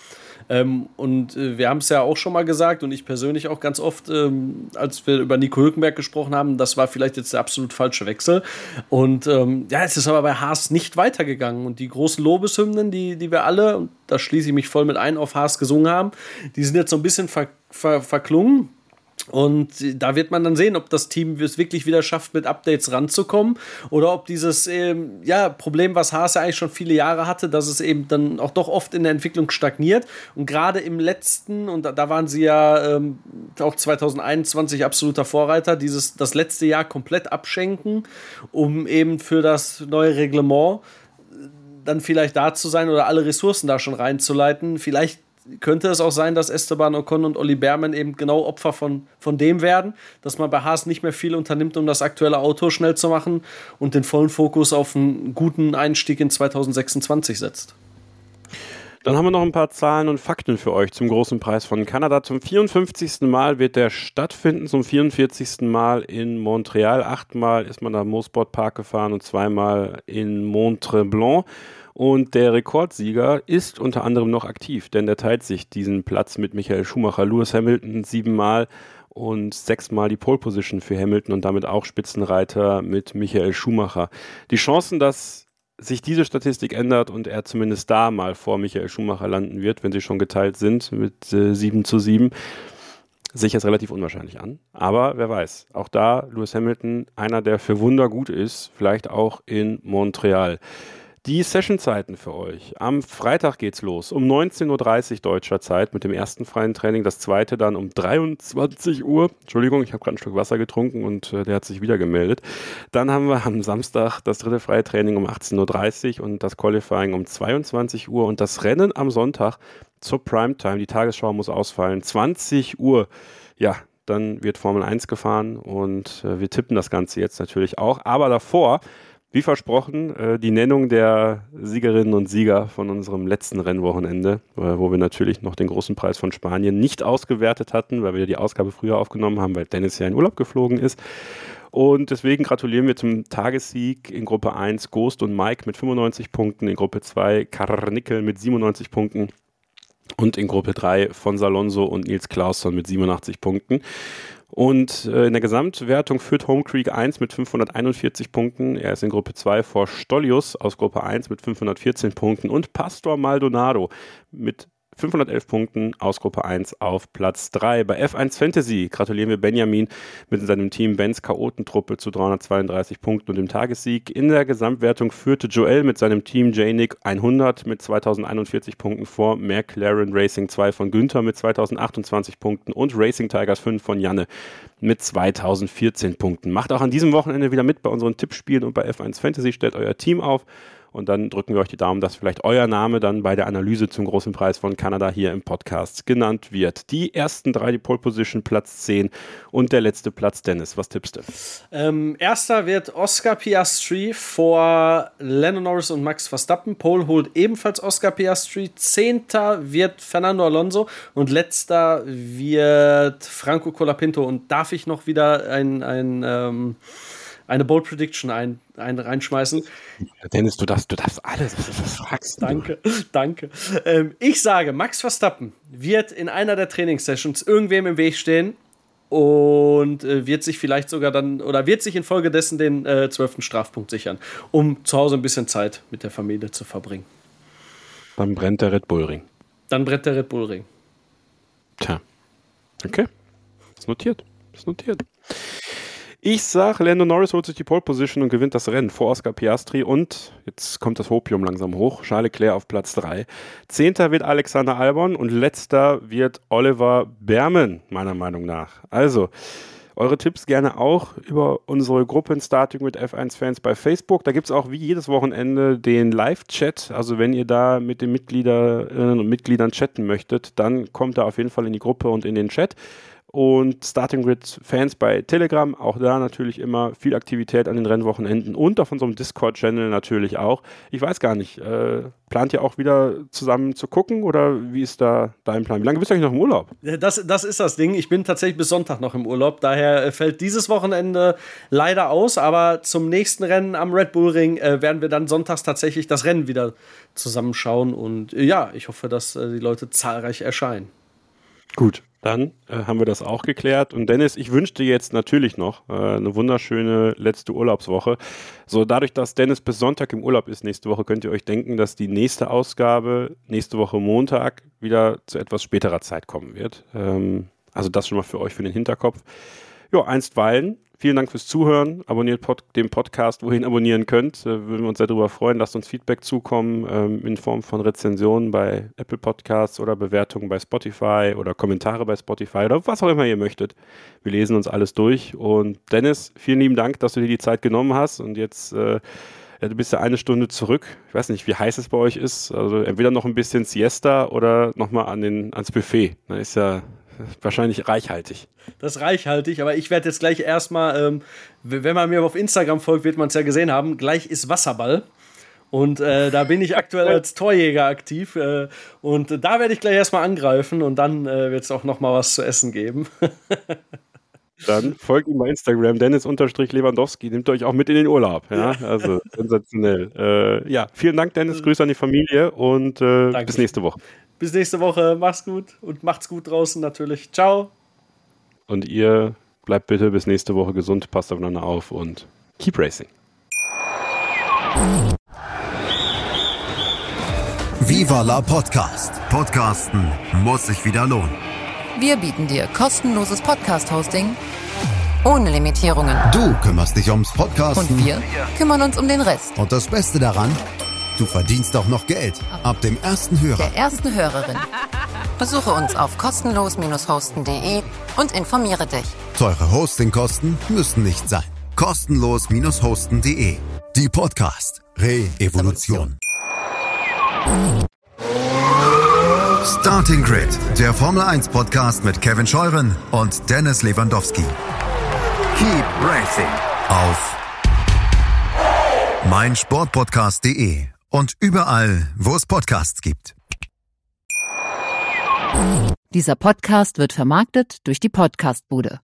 Ähm, und äh, wir haben es ja auch schon mal gesagt und ich persönlich auch ganz oft, ähm, als wir über Nico Hülkenberg gesprochen haben, das war vielleicht jetzt der absolut falsche Wechsel. Und ähm, ja, es ist aber bei Haas nicht weitergegangen. Und die großen Lobeshymnen, die, die wir alle, und da schließe ich mich voll mit ein, auf Haas gesungen haben, die sind jetzt so ein bisschen ver, ver, verklungen. Und da wird man dann sehen, ob das Team es wirklich wieder schafft, mit Updates ranzukommen oder ob dieses ähm, ja, Problem, was Haas ja eigentlich schon viele Jahre hatte, dass es eben dann auch doch oft in der Entwicklung stagniert. Und gerade im letzten, und da, da waren sie ja ähm, auch zwanzig einundzwanzig absoluter Vorreiter, dieses das letzte Jahr komplett abschenken, um eben für das neue Reglement dann vielleicht da zu sein oder alle Ressourcen da schon reinzuleiten. Vielleicht könnte es auch sein, dass Esteban Ocon und Olli Behrmann eben genau Opfer von, von dem werden, dass man bei Haas nicht mehr viel unternimmt, um das aktuelle Auto schnell zu machen und den vollen Fokus auf einen guten Einstieg in zwanzig sechsundzwanzig setzt. Dann haben wir noch ein paar Zahlen und Fakten für euch zum großen Preis von Kanada. Zum vierundfünfzigsten Mal wird der stattfinden, zum vierundvierzigsten Mal in Montreal. Achtmal ist man da im Mosport Park gefahren und zweimal in Mont-Tremblant. Und der Rekordsieger ist unter anderem noch aktiv, denn der teilt sich diesen Platz mit Michael Schumacher. Lewis Hamilton siebenmal und sechsmal die Pole Position für Hamilton und damit auch Spitzenreiter mit Michael Schumacher. Die Chancen, dass sich diese Statistik ändert und er zumindest da mal vor Michael Schumacher landen wird, wenn sie schon geteilt sind mit äh, sieben zu sieben, sehe ich jetzt relativ unwahrscheinlich an. Aber wer weiß, auch da Lewis Hamilton, einer, der für Wunder gut ist, vielleicht auch in Montreal. Die Sessionzeiten für euch. Am Freitag geht's los, um neunzehn Uhr dreißig deutscher Zeit mit dem ersten freien Training, das zweite dann um dreiundzwanzig Uhr. Entschuldigung, ich habe gerade ein Stück Wasser getrunken und äh, der hat sich wieder gemeldet. Dann haben wir am Samstag das dritte freie Training um achtzehn Uhr dreißig und das Qualifying um zweiundzwanzig Uhr und das Rennen am Sonntag zur Primetime. Die Tagesschau muss ausfallen, zwanzig Uhr. Ja, dann wird Formel eins gefahren und äh, wir tippen das Ganze jetzt natürlich auch. Aber davor, wie versprochen, äh, die Nennung der Siegerinnen und Sieger von unserem letzten Rennwochenende, äh, wo wir natürlich noch den großen Preis von Spanien nicht ausgewertet hatten, weil wir die Ausgabe früher aufgenommen haben, weil Dennis ja in Urlaub geflogen ist. Und deswegen gratulieren wir zum Tagessieg in Gruppe eins Ghost und Mike mit fünfundneunzig Punkten, in Gruppe zwei Karnickel mit siebenundneunzig Punkten und in Gruppe drei Fons Alonso und Nils Clausson mit siebenundachtzig Punkten. Und äh, in der Gesamtwertung führt Home Creek eins mit fünfhunderteinundvierzig Punkten. Er ist in Gruppe zwei vor Stollius aus Gruppe eins mit fünfhundertvierzehn Punkten und Pastor Maldonado mit fünfhundertelf Punkten aus Gruppe eins auf Platz drei. Bei F eins Fantasy gratulieren wir Benjamin mit seinem Team Benz Chaotentruppe zu dreihundertzweiunddreißig Punkten und dem Tagessieg. In der Gesamtwertung führte Joel mit seinem Team J-Nick hundert mit zweitausendeinundvierzig Punkten vor McLaren Racing zwei von Günther mit zweitausendachtundzwanzig Punkten und Racing Tigers fünf von Janne mit zweitausendvierzehn Punkten. Macht auch an diesem Wochenende wieder mit bei unseren Tippspielen und bei F eins Fantasy, stellt euer Team auf. Und dann drücken wir euch die Daumen, dass vielleicht euer Name dann bei der Analyse zum großen Preis von Kanada hier im Podcast genannt wird. Die ersten drei, die Pole Position, Platz zehn und der letzte Platz, Dennis. Was tippst du? Ähm, erster wird Oscar Piastri vor Lando Norris und Max Verstappen. Pole holt ebenfalls Oscar Piastri. Zehnter wird Fernando Alonso und letzter wird Franco Colapinto. Und darf ich noch wieder ein, ein ähm, eine Bold Prediction ein, ein, reinschmeißen? Dennis, du darfst, du darfst alles, was du fragst. Danke, danke. Ähm, ich sage, Max Verstappen wird in einer der Trainingssessions irgendwem im Weg stehen und äh, wird sich vielleicht sogar dann, oder wird sich infolgedessen den äh, zwölften Strafpunkt sichern, um zu Hause ein bisschen Zeit mit der Familie zu verbringen. Dann brennt der Red Bull Ring. Dann brennt der Red Bull Ring. Tja. Okay. Ist notiert. Ist notiert. Ich sage, Lando Norris holt sich die Pole Position und gewinnt das Rennen vor Oscar Piastri und jetzt kommt das Hopium langsam hoch. Charles Leclerc auf Platz drei. Zehnter wird Alexander Albon und letzter wird Oliver Behrmann, meiner Meinung nach. Also, eure Tipps gerne auch über unsere Gruppe in Starting mit F eins Fans bei Facebook. Da gibt es auch wie jedes Wochenende den Live-Chat. Also wenn ihr da mit den Mitgliederinnen und Mitgliedern chatten möchtet, dann kommt da auf jeden Fall in die Gruppe und in den Chat. Und Starting Grid Fans bei Telegram, auch da natürlich immer viel Aktivität an den Rennwochenenden und auf unserem Discord-Channel natürlich auch. Ich weiß gar nicht, äh, plant ihr auch wieder zusammen zu gucken oder wie ist da dein Plan? Wie lange bist du eigentlich noch im Urlaub? Das, das ist das Ding. Ich bin tatsächlich bis Sonntag noch im Urlaub. Daher fällt dieses Wochenende leider aus. Aber zum nächsten Rennen am Red Bull Ring äh, werden wir dann sonntags tatsächlich das Rennen wieder zusammenschauen. Und äh, ja, ich hoffe, dass äh, die Leute zahlreich erscheinen. Gut, dann äh, haben wir das auch geklärt. Und Dennis, ich wünsche dir jetzt natürlich noch äh, eine wunderschöne letzte Urlaubswoche. So, dadurch, dass Dennis bis Sonntag im Urlaub ist nächste Woche, könnt ihr euch denken, dass die nächste Ausgabe nächste Woche Montag wieder zu etwas späterer Zeit kommen wird. Ähm, also das schon mal für euch für den Hinterkopf. Ja, einstweilen. Vielen Dank fürs Zuhören. Abonniert pod- den Podcast, wo ihr ihn abonnieren könnt. Äh, würden wir uns sehr darüber freuen. Lasst uns Feedback zukommen ähm, in Form von Rezensionen bei Apple Podcasts oder Bewertungen bei Spotify oder Kommentare bei Spotify oder was auch immer ihr möchtet. Wir lesen uns alles durch. Und Dennis, vielen lieben Dank, dass du dir die Zeit genommen hast. Und jetzt, äh, ja, du bist ja eine Stunde zurück. Ich weiß nicht, wie heiß es bei euch ist. Also entweder noch ein bisschen Siesta oder nochmal an den, ans Buffet. Da ist ja wahrscheinlich reichhaltig. Das ist reichhaltig, aber ich werde jetzt gleich erstmal, ähm, wenn man mir auf Instagram folgt, wird man es ja gesehen haben, gleich ist Wasserball. Und äh, da bin ich aktuell als Torjäger aktiv. Äh, und äh, da werde ich gleich erstmal angreifen und dann äh, wird es auch nochmal was zu essen geben. Dann folgt ihm bei Instagram, Dennis-Lewandowski, nehmt euch auch mit in den Urlaub. Ja, also sensationell. Äh, ja, vielen Dank, Dennis, Grüße an die Familie und äh, bis nächste Woche. Bis nächste Woche, mach's gut und macht's gut draußen natürlich. Ciao. Und ihr bleibt bitte bis nächste Woche gesund, passt aufeinander auf und keep racing. Viva la Podcast. Podcasten muss sich wieder lohnen. Wir bieten dir kostenloses Podcast-Hosting ohne Limitierungen. Du kümmerst dich ums Podcasten. Und wir kümmern uns um den Rest. Und das Beste daran, du verdienst auch noch Geld. Ab dem ersten Hörer. Der ersten Hörerin. Besuche uns auf kostenlos hosten punkt de und informiere dich. Teure Hostingkosten müssen nicht sein. kostenlos hosten punkt de. Die Podcast Re-Evolution. Starting Grid, der Formel eins Podcast mit Kevin Scheuren und Dennis Lewandowski. Keep racing auf meinsportpodcast punkt de und überall, wo es Podcasts gibt. Dieser Podcast wird vermarktet durch die Podcastbude.